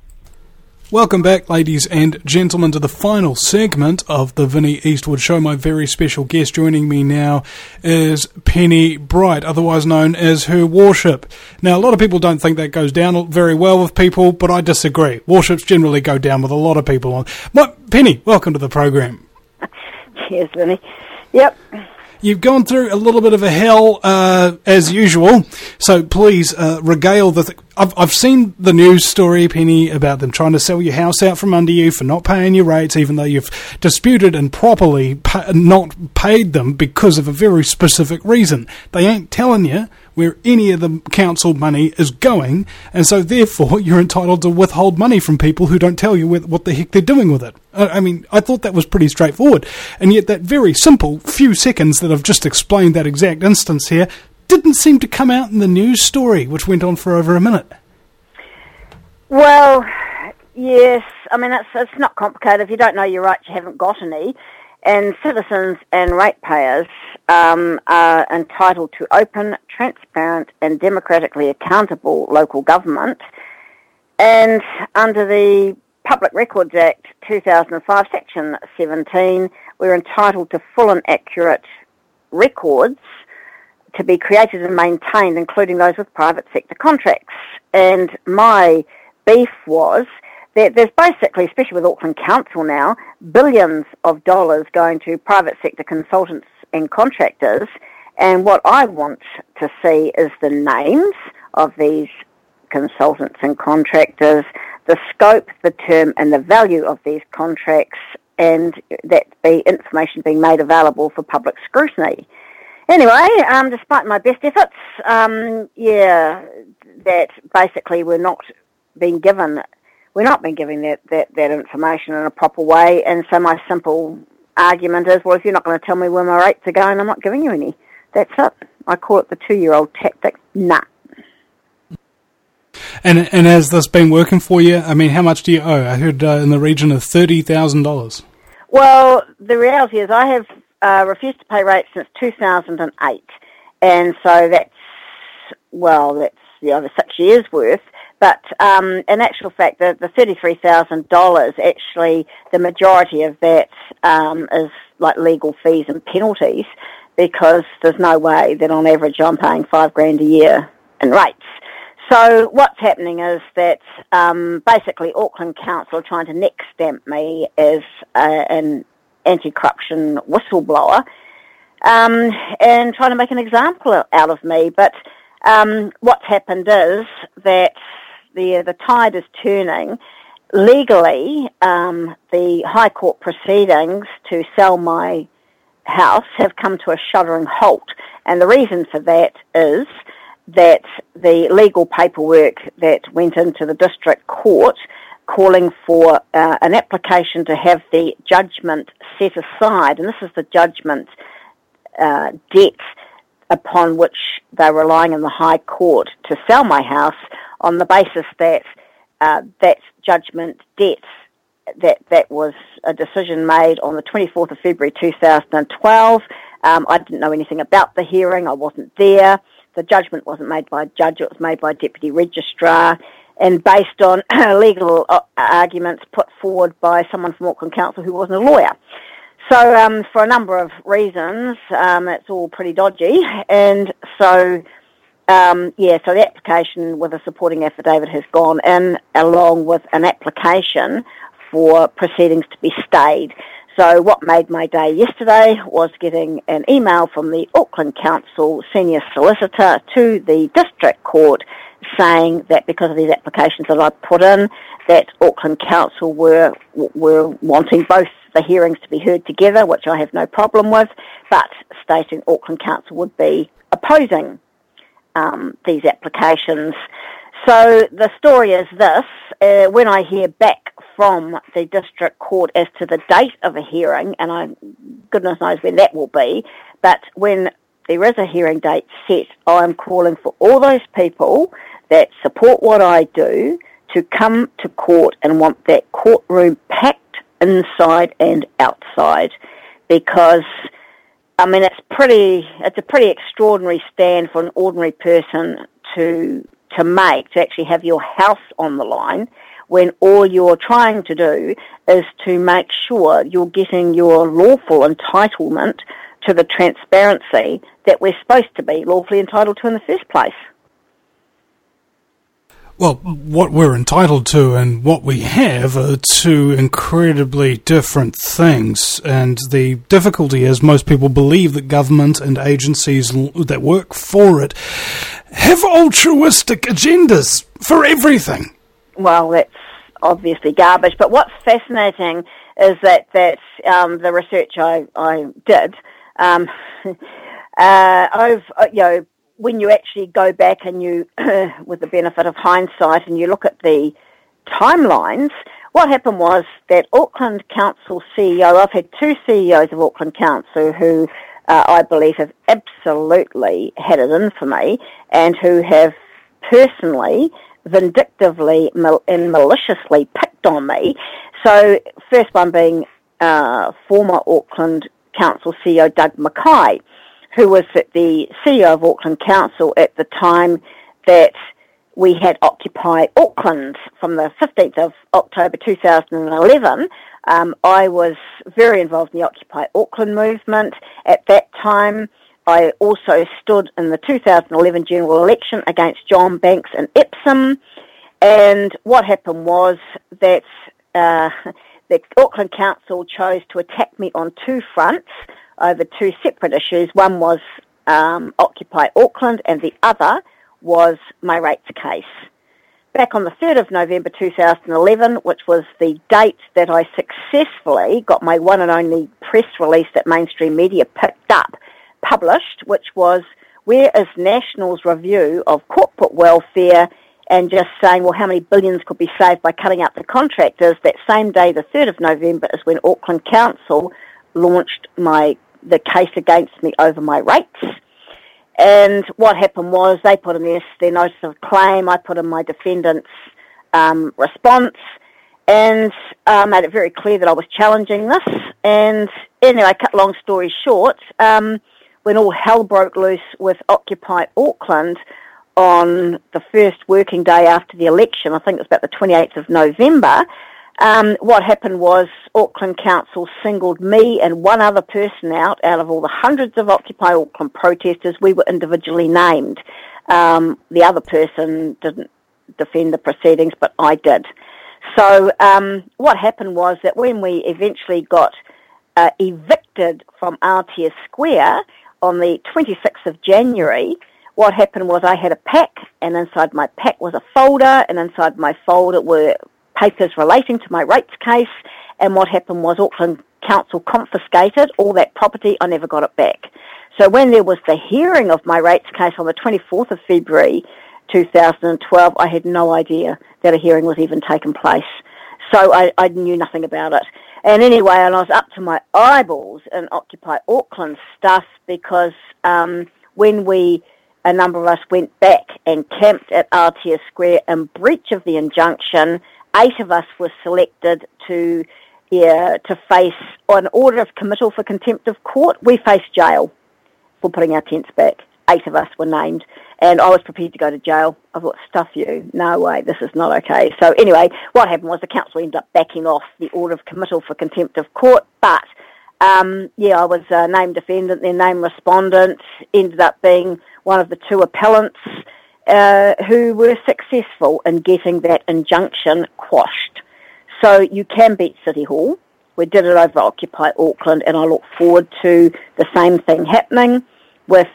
Welcome back, ladies and gentlemen, to the final segment of the Vinnie Eastwood Show. My very special guest joining me now is Penny Bright, otherwise known as Her Worship. Now, a lot of people don't think that goes down very well with people, but I disagree. Worships generally go down with a lot of people. Penny, welcome to the program. Cheers, Vinnie. Yep. You've gone through a little bit of a hell, as usual, so please regale the... I've seen the news story, Penny, about them trying to sell your house out from under you for not paying your rates, even though you've disputed and properly not paid them because of a very specific reason. They ain't telling you where any of the council money is going, and so therefore you're entitled to withhold money from people who don't tell you what the heck they're doing with it. I mean, I thought that was pretty straightforward, and yet that very simple few seconds that I've just explained that exact instance here didn't seem to come out in the news story, which went on for over a minute. Well, yes. I mean, it's not complicated. If you don't know your rights, you haven't got any. And citizens and ratepayers are entitled to open, transparent, and democratically accountable local government. And under the Public Records Act 2005, Section 17, we're entitled to full and accurate records to be created and maintained, including those with private sector contracts. And my beef was there's basically, especially with Auckland Council now, billions of dollars going to private sector consultants and contractors. And what I want to see is the names of these consultants and contractors, the scope, the term, and the value of these contracts, and that be information being made available for public scrutiny. Anyway, despite my best efforts, that basically we're not being given that information in a proper way. And so my simple argument is, well, if you're not going to tell me where my rates are going, I'm not giving you any. That's it. I call it the 2-year-old tactic. Nah. And has this been working for you? I mean, how much do you owe? I heard in the region of $30,000. Well, the reality is I have refused to pay rates since 2008, and so that's over 6 years worth. But in actual fact, the $33,000, actually, the majority of that is like legal fees and penalties, because there's no way that on average I'm paying $5,000 a year in rates. So what's happening is that basically Auckland Council are trying to neck stamp me as an anti-corruption whistleblower and trying to make an example out of me. But what's happened is that the tide is turning. Legally, the High Court proceedings to sell my house have come to a shuddering halt, and the reason for that is that the legal paperwork that went into the district court calling for an application to have the judgment set aside, and this is the judgment debt upon which they're relying in the High Court to sell my house, on the basis that that judgment debt, that was a decision made on the 24th of February 2012. I didn't know anything about the hearing. I wasn't there. The judgment wasn't made by a judge, it was made by a deputy registrar, and based on legal arguments put forward by someone from Auckland Council who wasn't a lawyer. So for a number of reasons, it's all pretty dodgy, and so so the application with a supporting affidavit has gone in, along with an application for proceedings to be stayed. So what made my day yesterday was getting an email from the Auckland Council senior solicitor to the district court saying that because of these applications that I put in, that Auckland Council were wanting both the hearings to be heard together, which I have no problem with, but stating Auckland Council would be opposing these applications. So the story is this: when I hear back from the district court as to the date of a hearing, and goodness knows when that will be, but when there is a hearing date set, I'm calling for all those people that support what I do to come to court and want that courtroom packed inside and outside, because it's a pretty extraordinary stand for an ordinary person to make, to actually have your house on the line, when all you're trying to do is to make sure you're getting your lawful entitlement to the transparency that we're supposed to be lawfully entitled to in the first place. Well, what we're entitled to and what we have are two incredibly different things, and the difficulty is most people believe that government and agencies that work for it have altruistic agendas for everything. Well, that's obviously garbage, but what's fascinating is that the research I did, when you actually go back and you, with the benefit of hindsight, and you look at the timelines, what happened was that Auckland Council CEO, I've had two CEOs of Auckland Council who I believe have absolutely had it in for me, and who have personally, vindictively and maliciously picked on me. So first one being former Auckland Council CEO Doug Mackay, who was the CEO of Auckland Council at the time that we had Occupy Auckland from the 15th of October 2011. I was very involved in the Occupy Auckland movement. At that time, I also stood in the 2011 general election against John Banks and Epsom, And what happened was that the Auckland Council chose to attack me on two fronts over two separate issues. One was Occupy Auckland, and the other was my rates case. Back on the 3rd of November 2011, which was the date that I successfully got my one and only press release that mainstream media picked up, published, which was, where is National's review of corporate welfare, and just saying, well, how many billions could be saved by cutting out the contractors. That same day, the 3rd of November, is when Auckland Council launched the case against me over my rates. And what happened was they put in their notice of claim, I put in my defendant's response, and made it very clear that I was challenging this. And anyway, cut long story short, when all hell broke loose with Occupy Auckland on the first working day after the election, I think it was about the 28th of November, what happened was Auckland Council singled me and one other person out of all the hundreds of Occupy Auckland protesters. We were individually named. The other person didn't defend the proceedings, but I did. So what happened was that when we eventually got evicted from Aotea Square on the 26th of January, what happened was I had a pack, and inside my pack was a folder, and inside my folder were papers relating to my rates case, and what happened was Auckland Council confiscated all that property. I never got it back. So when there was the hearing of my rates case on the 24th of February 2012, I had no idea that a hearing was even taking place. So I knew nothing about it. And anyway, and I was up to my eyeballs in Occupy Auckland stuff because when a number of us went back and camped at Aotea Square in breach of the injunction, 8 of us were selected to face an order of committal for contempt of court. We faced jail for putting our tents back. 8 of us were named, and I was prepared to go to jail. I thought, stuff you, no way, this is not okay. So anyway, what happened was the council ended up backing off the order of committal for contempt of court, but I was named defendant, then named respondent, ended up being one of the 2 appellants who were successful in getting that injunction quashed. So you can beat City Hall. We did it over Occupy Auckland, and I look forward to the same thing happening with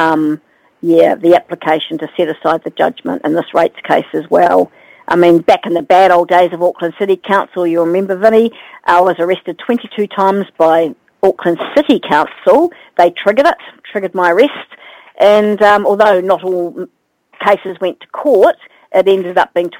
the application to set aside the judgment in this rates case as well. I mean, back in the bad old days of Auckland City Council, you remember, Vinnie, I was arrested 22 times by Auckland City Council. They triggered my arrest, and although not all cases went to court, it ended up being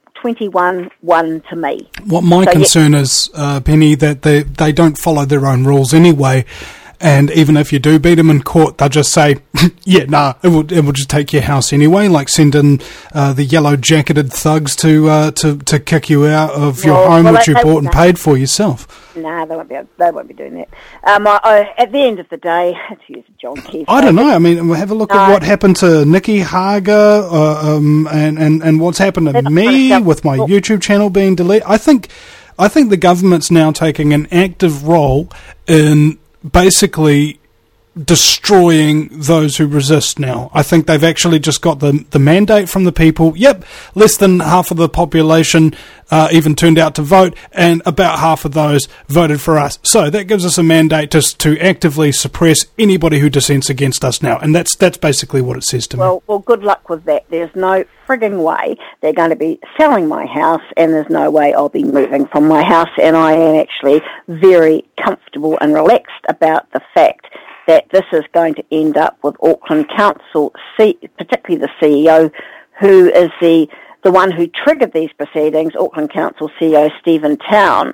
21-1 to me. What my concern is, Penny, that they don't follow their own rules anyway. And even if you do beat them in court, they'll just say, it will just take your house anyway, like send in the yellow-jacketed thugs to kick you out of your home, which you bought and paid for yourself. No, they won't be doing that. At the end of the day, to use John Key. I don't know. I mean, have a look at what happened to Nikki Hager and what's happened to me with my YouTube channel being deleted. I think the government's now taking an active role in basically destroying those who resist now. I think they've actually just got the mandate from the people. Yep, less than half of the population even turned out to vote, and about half of those voted for us. So that gives us a mandate to actively suppress anybody who dissents against us now, and that's basically what it says to me. Well, good luck with that. There's no frigging way they're going to be selling my house, and there's no way I'll be moving from my house, and I am actually very comfortable and relaxed about the fact that this is going to end up with Auckland Council, particularly the CEO, who is the one who triggered these proceedings, Auckland Council CEO Stephen Town.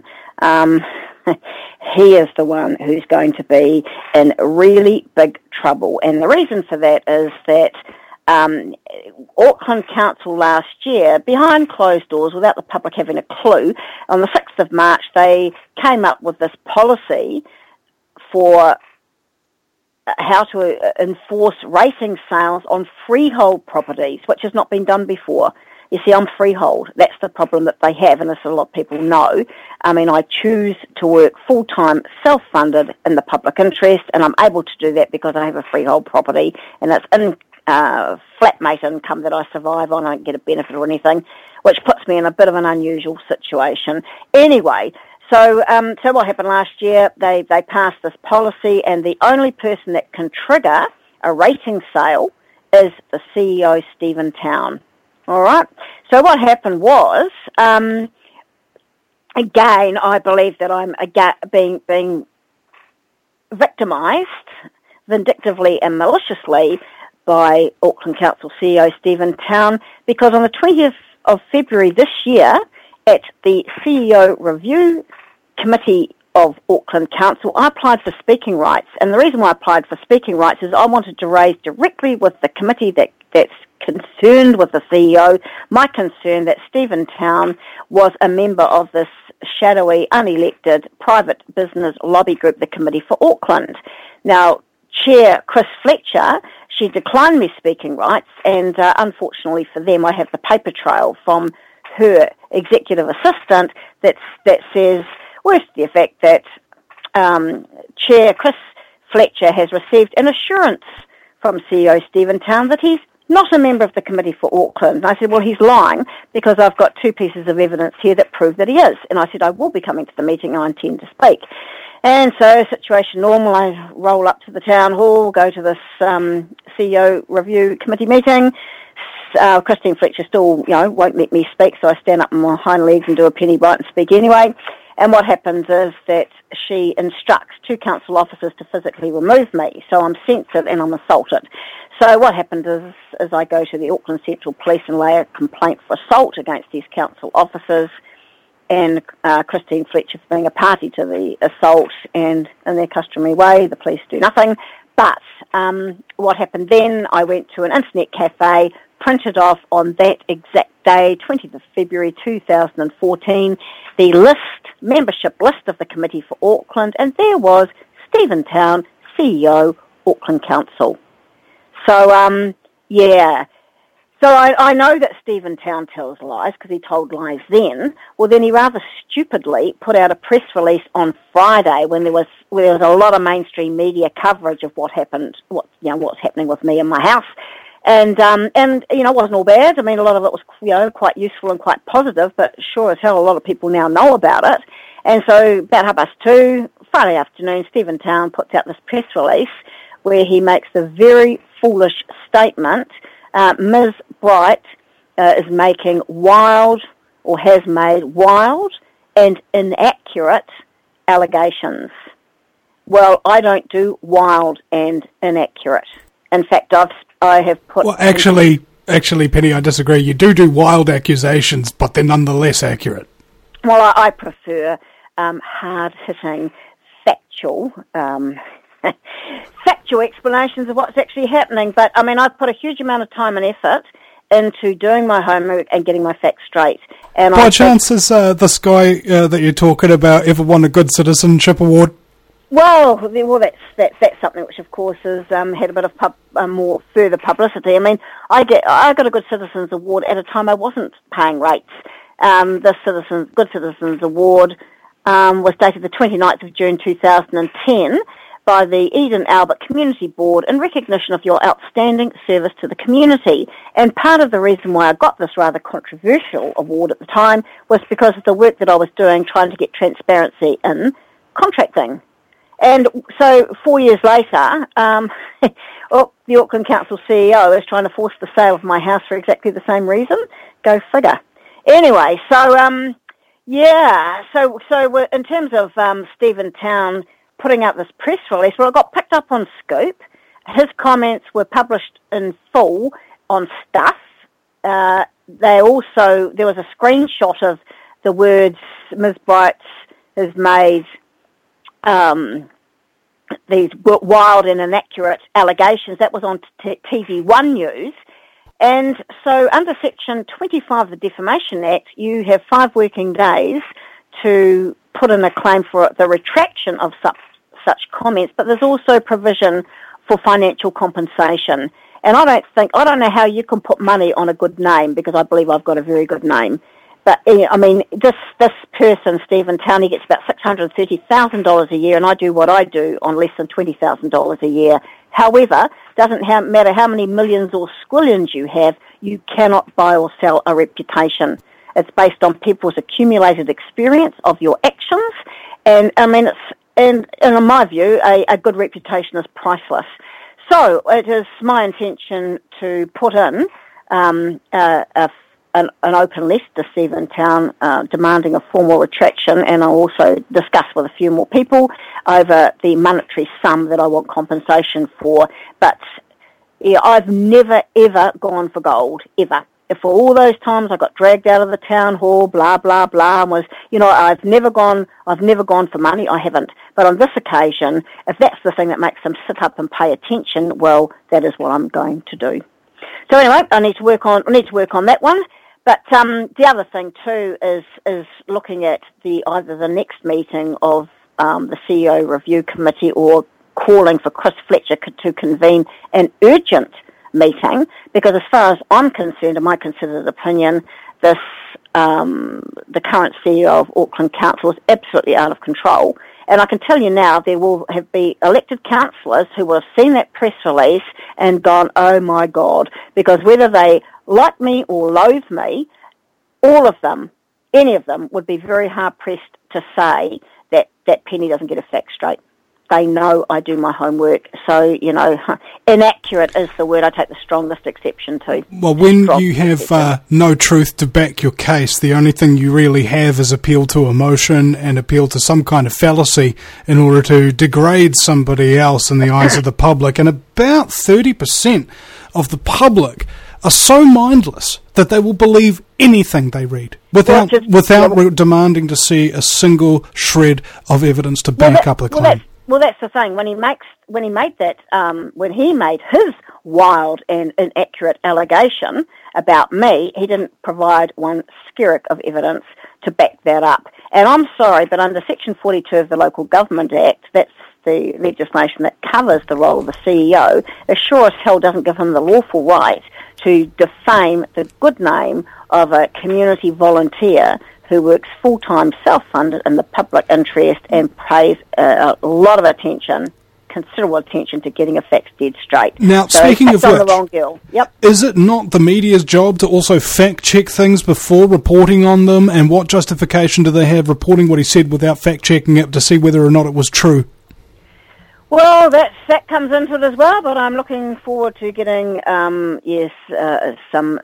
He is the one who's going to be in really big trouble. And the reason for that is that Auckland Council last year, behind closed doors, without the public having a clue, on the 6th of March, they came up with this policy for how to enforce racing sales on freehold properties, which has not been done before. You see, I'm freehold. That's the problem that they have, and as a lot of people know. I mean, I choose to work full-time, self-funded in the public interest, and I'm able to do that because I have a freehold property, and it's flatmate income that I survive on. I don't get a benefit or anything, which puts me in a bit of an unusual situation. Anyway, so what happened last year, they passed this policy, and the only person that can trigger a rating sale is the CEO, Stephen Town. All right? So what happened was, again, I believe that I'm being victimised vindictively and maliciously by Auckland Council CEO Stephen Town, because on the 20th of February this year, at the CEO Review Committee of Auckland Council, I applied for speaking rights. And the reason why I applied for speaking rights is I wanted to raise directly with the committee that's concerned with the CEO my concern that Stephen Town was a member of this shadowy, unelected, private business lobby group, the Committee for Auckland. Now, Chair Chris Fletcher, she declined me speaking rights, and unfortunately for them, I have the paper trail from her executive assistant that says, words to the effect that Chair Chris Fletcher has received an assurance from CEO Stephen Town that he's not a member of the Committee for Auckland. And I said, well, he's lying because I've got two pieces of evidence here that prove that he is. And I said, I will be coming to the meeting and I intend to speak. And so, situation normal, I roll up to the town hall, go to this CEO Review Committee meeting. Christine Fletcher still, won't let me speak, so I stand up on my hind legs and do a penny bite and speak anyway. And what happens is that she instructs two council officers to physically remove me. So I'm censored and I'm assaulted. So what happened is I go to the Auckland Central Police and lay a complaint for assault against these council officers, and Christine Fletcher being a party to the assault, and in their customary way, the police do nothing. But what happened then, I went to an internet cafe, printed off on that exact day, 20th of February 2014, the membership list of the Committee for Auckland, and there was Stephen Town, CEO, Auckland Council. So, So I know that Stephen Town tells lies because he told lies then. Well, then he rather stupidly put out a press release on Friday when there was a lot of mainstream media coverage of what happened, what's happening with me in my house. And it wasn't all bad. I mean, a lot of it was, quite useful and quite positive, but sure as hell a lot of people now know about it. And so about 2:30 Friday afternoon, Stephen Town puts out this press release where he makes the very foolish statement, Ms. Bright is making has made wild and inaccurate allegations. Well, I don't do wild and inaccurate. In fact, I have put... Well, actually, Penny, I disagree. You do wild accusations, but they're nonetheless accurate. Well, I prefer hard-hitting, factual explanations of what's actually happening. But, I mean, I've put a huge amount of time and effort into doing my homework and getting my facts straight. And by chance, has this guy that you're talking about ever won a Good Citizenship Award? Well, that's something which, of course, has had a bit of more further publicity. I mean, I got a Good Citizens Award at a time I wasn't paying rates. The Good Citizens Award was dated the 29th of June 2010 by the Eden Albert Community Board in recognition of your outstanding service to the community. And part of the reason why I got this rather controversial award at the time was because of the work that I was doing trying to get transparency in contracting. And so 4 years later, the Auckland Council CEO is trying to force the sale of my house for exactly the same reason. Go figure. Anyway, so in terms of Stephen Town putting out this press release, well, it got picked up on Scoop. His comments were published in full on Stuff. There was a screenshot of the words Ms. Bright has made these wild and inaccurate allegations. That was on TV1 News. And so under Section 25 of the Defamation Act, you have 5 working days to put in a claim for the retraction of such comments, but there's also provision for financial compensation. And I don't know how you can put money on a good name, because I believe I've got a very good name. But, I mean, this person, Stephen Town, he gets about $630,000 a year, and I do what I do on less than $20,000 a year. However, doesn't matter how many millions or squillions you have, you cannot buy or sell a reputation. It's based on people's accumulated experience of your actions, and I mean, and in my view, a good reputation is priceless. So it is my intention to put in an open letter to Stephen Town demanding a formal retraction, and I'll also discuss with a few more people over the monetary sum that I want compensation for. But yeah, I've never, ever gone for gold, ever. For all those times I got dragged out of the town hall, blah, blah, blah, and was, I've never gone for money, I haven't. But on this occasion, if that's the thing that makes them sit up and pay attention, well, that is what I'm going to do. So anyway, I need to work on that one. But the other thing too is looking at either the next meeting of the CEO Review Committee or calling for Chris Fletcher to convene an urgent meeting, because as far as I'm concerned, in my considered opinion, the current CEO of Auckland Council is absolutely out of control. And I can tell you now, there will be elected councillors who will have seen that press release and gone, oh my God, because whether they like me or loathe me, all of them, any of them, would be very hard-pressed to say that Penny doesn't get her facts straight. They know I do my homework. So, inaccurate is the word I take the strongest exception to. Well, when you have no truth to back your case, the only thing you really have is appeal to emotion and appeal to some kind of fallacy in order to degrade somebody else in the eyes of the public. And about 30% of the public are so mindless that they will believe anything they read without demanding to see a single shred of evidence to back up the claim. Well, that's the thing. When he made his wild and inaccurate allegation about me, he didn't provide one skerrick of evidence to back that up. And I'm sorry, but under Section 42 of the Local Government Act, that's the legislation that covers the role of the CEO, it sure as hell doesn't give him the lawful right to defame the good name of a community volunteer who works full-time, self-funded in the public interest and pays a lot of attention, considerable attention to getting a facts dead straight. Now, so speaking of which, the wrong girl. Yep. Is it not the media's job to also fact-check things before reporting on them, and what justification do they have reporting what he said without fact-checking it to see whether or not it was true? Well, that comes into it as well, but I'm looking forward to getting, some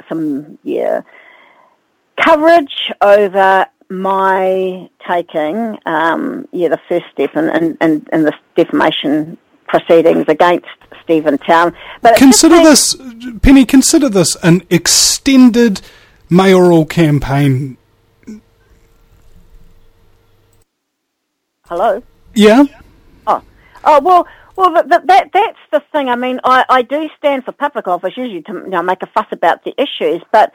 coverage over my taking, the first step in the defamation proceedings against Stephen Town. But consider this an extended mayoral campaign. Hello? Yeah? Oh, well, that's the thing. I mean, I do stand for public office usually to make a fuss about the issues, but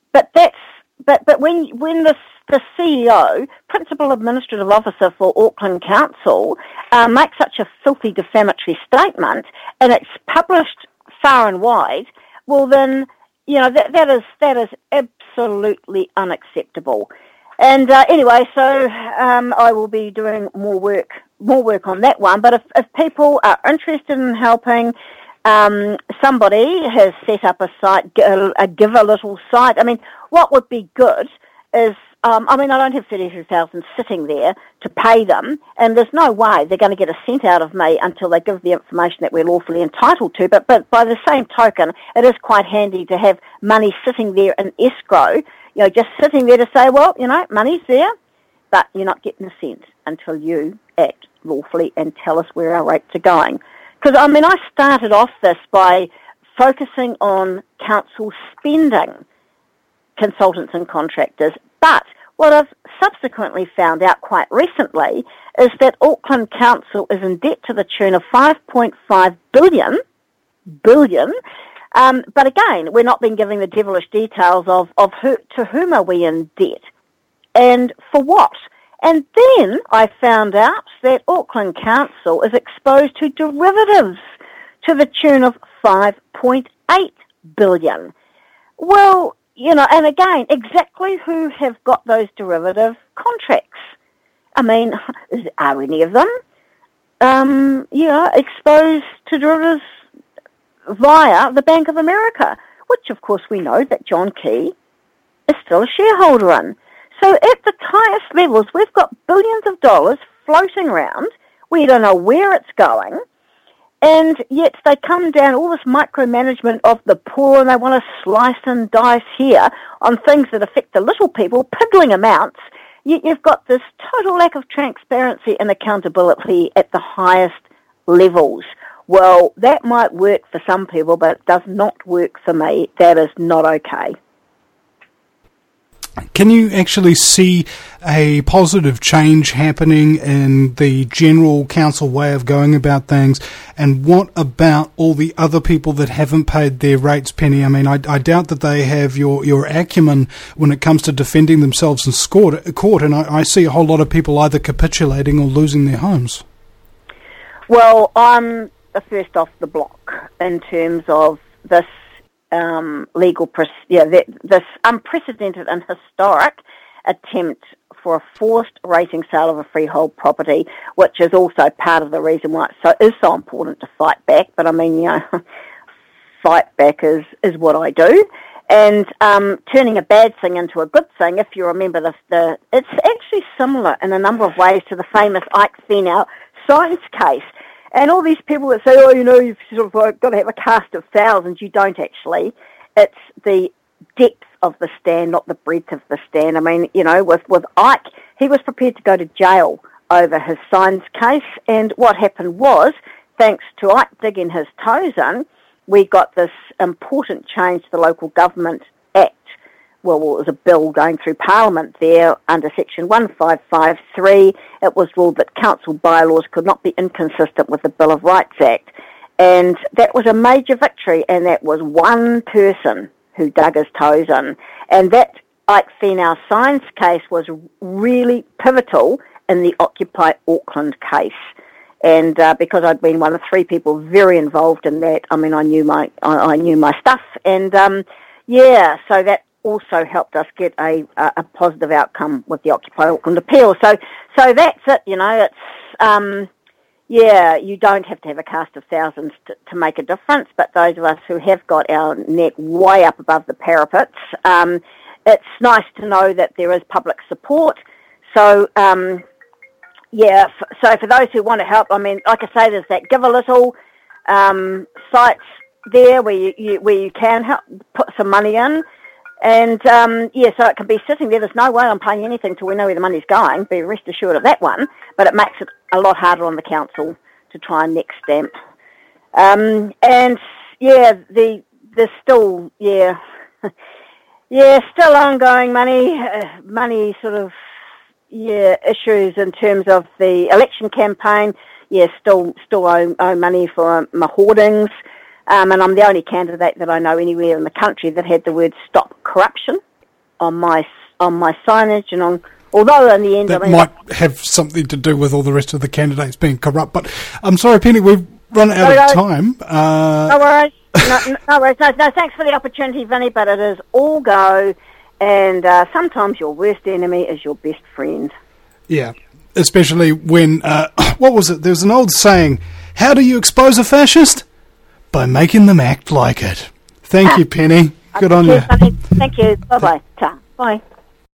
when the CEO, Principal Administrative Officer for Auckland Council, makes such a filthy defamatory statement and it's published far and wide, well then, that is absolutely unacceptable. And anyway, so I will be doing more work on that one. But if people are interested in helping, somebody has set up a site, a Give a Little site. I mean, what would be good is, I don't have 32,000 sitting there to pay them, and there's no way they're going to get a cent out of me until they give the information that we're lawfully entitled to. But by the same token, it is quite handy to have money sitting there in escrow, just sitting there to say, well, money's there, but you're not getting a cent until you act lawfully and tell us where our rates are going. Because, I started off this by focusing on council spending, consultants and contractors, but what I've subsequently found out quite recently is that Auckland Council is in debt to the tune of $5.5 billion, but again, we're not being given the devilish details of to whom are we in debt and for what. And then I found out that Auckland Council is exposed to derivatives to the tune of $5.8 billion. Well, and again, exactly who have got those derivative contracts? Are any of them exposed to derivatives via the Bank of America, which of course we know that John Key is still a shareholder in. So at the highest levels, we've got billions of dollars floating around. We don't know where it's going. And yet they come down, all this micromanagement of the poor, and they want to slice and dice here on things that affect the little people, piddling amounts. Yet you've got this total lack of transparency and accountability at the highest levels. Well, that might work for some people, but it does not work for me. That is not okay. Can you actually see a positive change happening in the general council way of going about things? And what about all the other people that haven't paid their rates, Penny? I mean, I doubt that they have your acumen when it comes to defending themselves in court, and I see a whole lot of people either capitulating or losing their homes. Well, I'm the first off the block in terms of this this unprecedented and historic attempt for a forced rating sale of a freehold property, which is also part of the reason why it is so important to fight back. But I mean, fight back is what I do. And turning a bad thing into a good thing, if you remember it's actually similar in a number of ways to the famous Ike Fenau science case. And all these people that say, you've sort of got to have a cast of thousands. You don't actually. It's the depth of the stand, not the breadth of the stand. I mean, with Ike, he was prepared to go to jail over his science case. And what happened was, thanks to Ike digging his toes in, we got this important change to the Local Government Act. Well, it was a bill going through Parliament there under Section 1553. It was ruled that council bylaws could not be inconsistent with the Bill of Rights Act. And that was a major victory, and that was one person who dug his toes in. And that Ike Fenau science case was really pivotal in the Occupy Auckland case. And because I'd been one of three people very involved in that, I mean, I knew my stuff. And, so that also helped us get a positive outcome with the Occupy Auckland appeal. So that's it, it's, you don't have to have a cast of thousands to make a difference, but those of us who have got our neck way up above the parapets, it's nice to know that there is public support. So, so for those who want to help, I mean, like I say, there's that Give a Little sites there where you can help put some money in. And, so it can be sitting there. There's no way I'm paying anything till we know where the money's going. Be rest assured of that one. But it makes it a lot harder on the council to try and next stamp. There's still, still ongoing money sort of, issues in terms of the election campaign. Still owe money for my hoardings. And I'm the only candidate that I know anywhere in the country that had the word "Stop Corruption" on my signage, and although in the end that might have something to do with all the rest of the candidates being corrupt. But I'm sorry, Penny, we've run out of time. No worries. No worries. No, thanks for the opportunity, Vinny. But it is all go, and sometimes your worst enemy is your best friend. Yeah, especially when what was it? There's an old saying: "How do you expose a fascist? By making them act like it." Thank you, Penny. Good on you. Thank you. Bye-bye. Bye.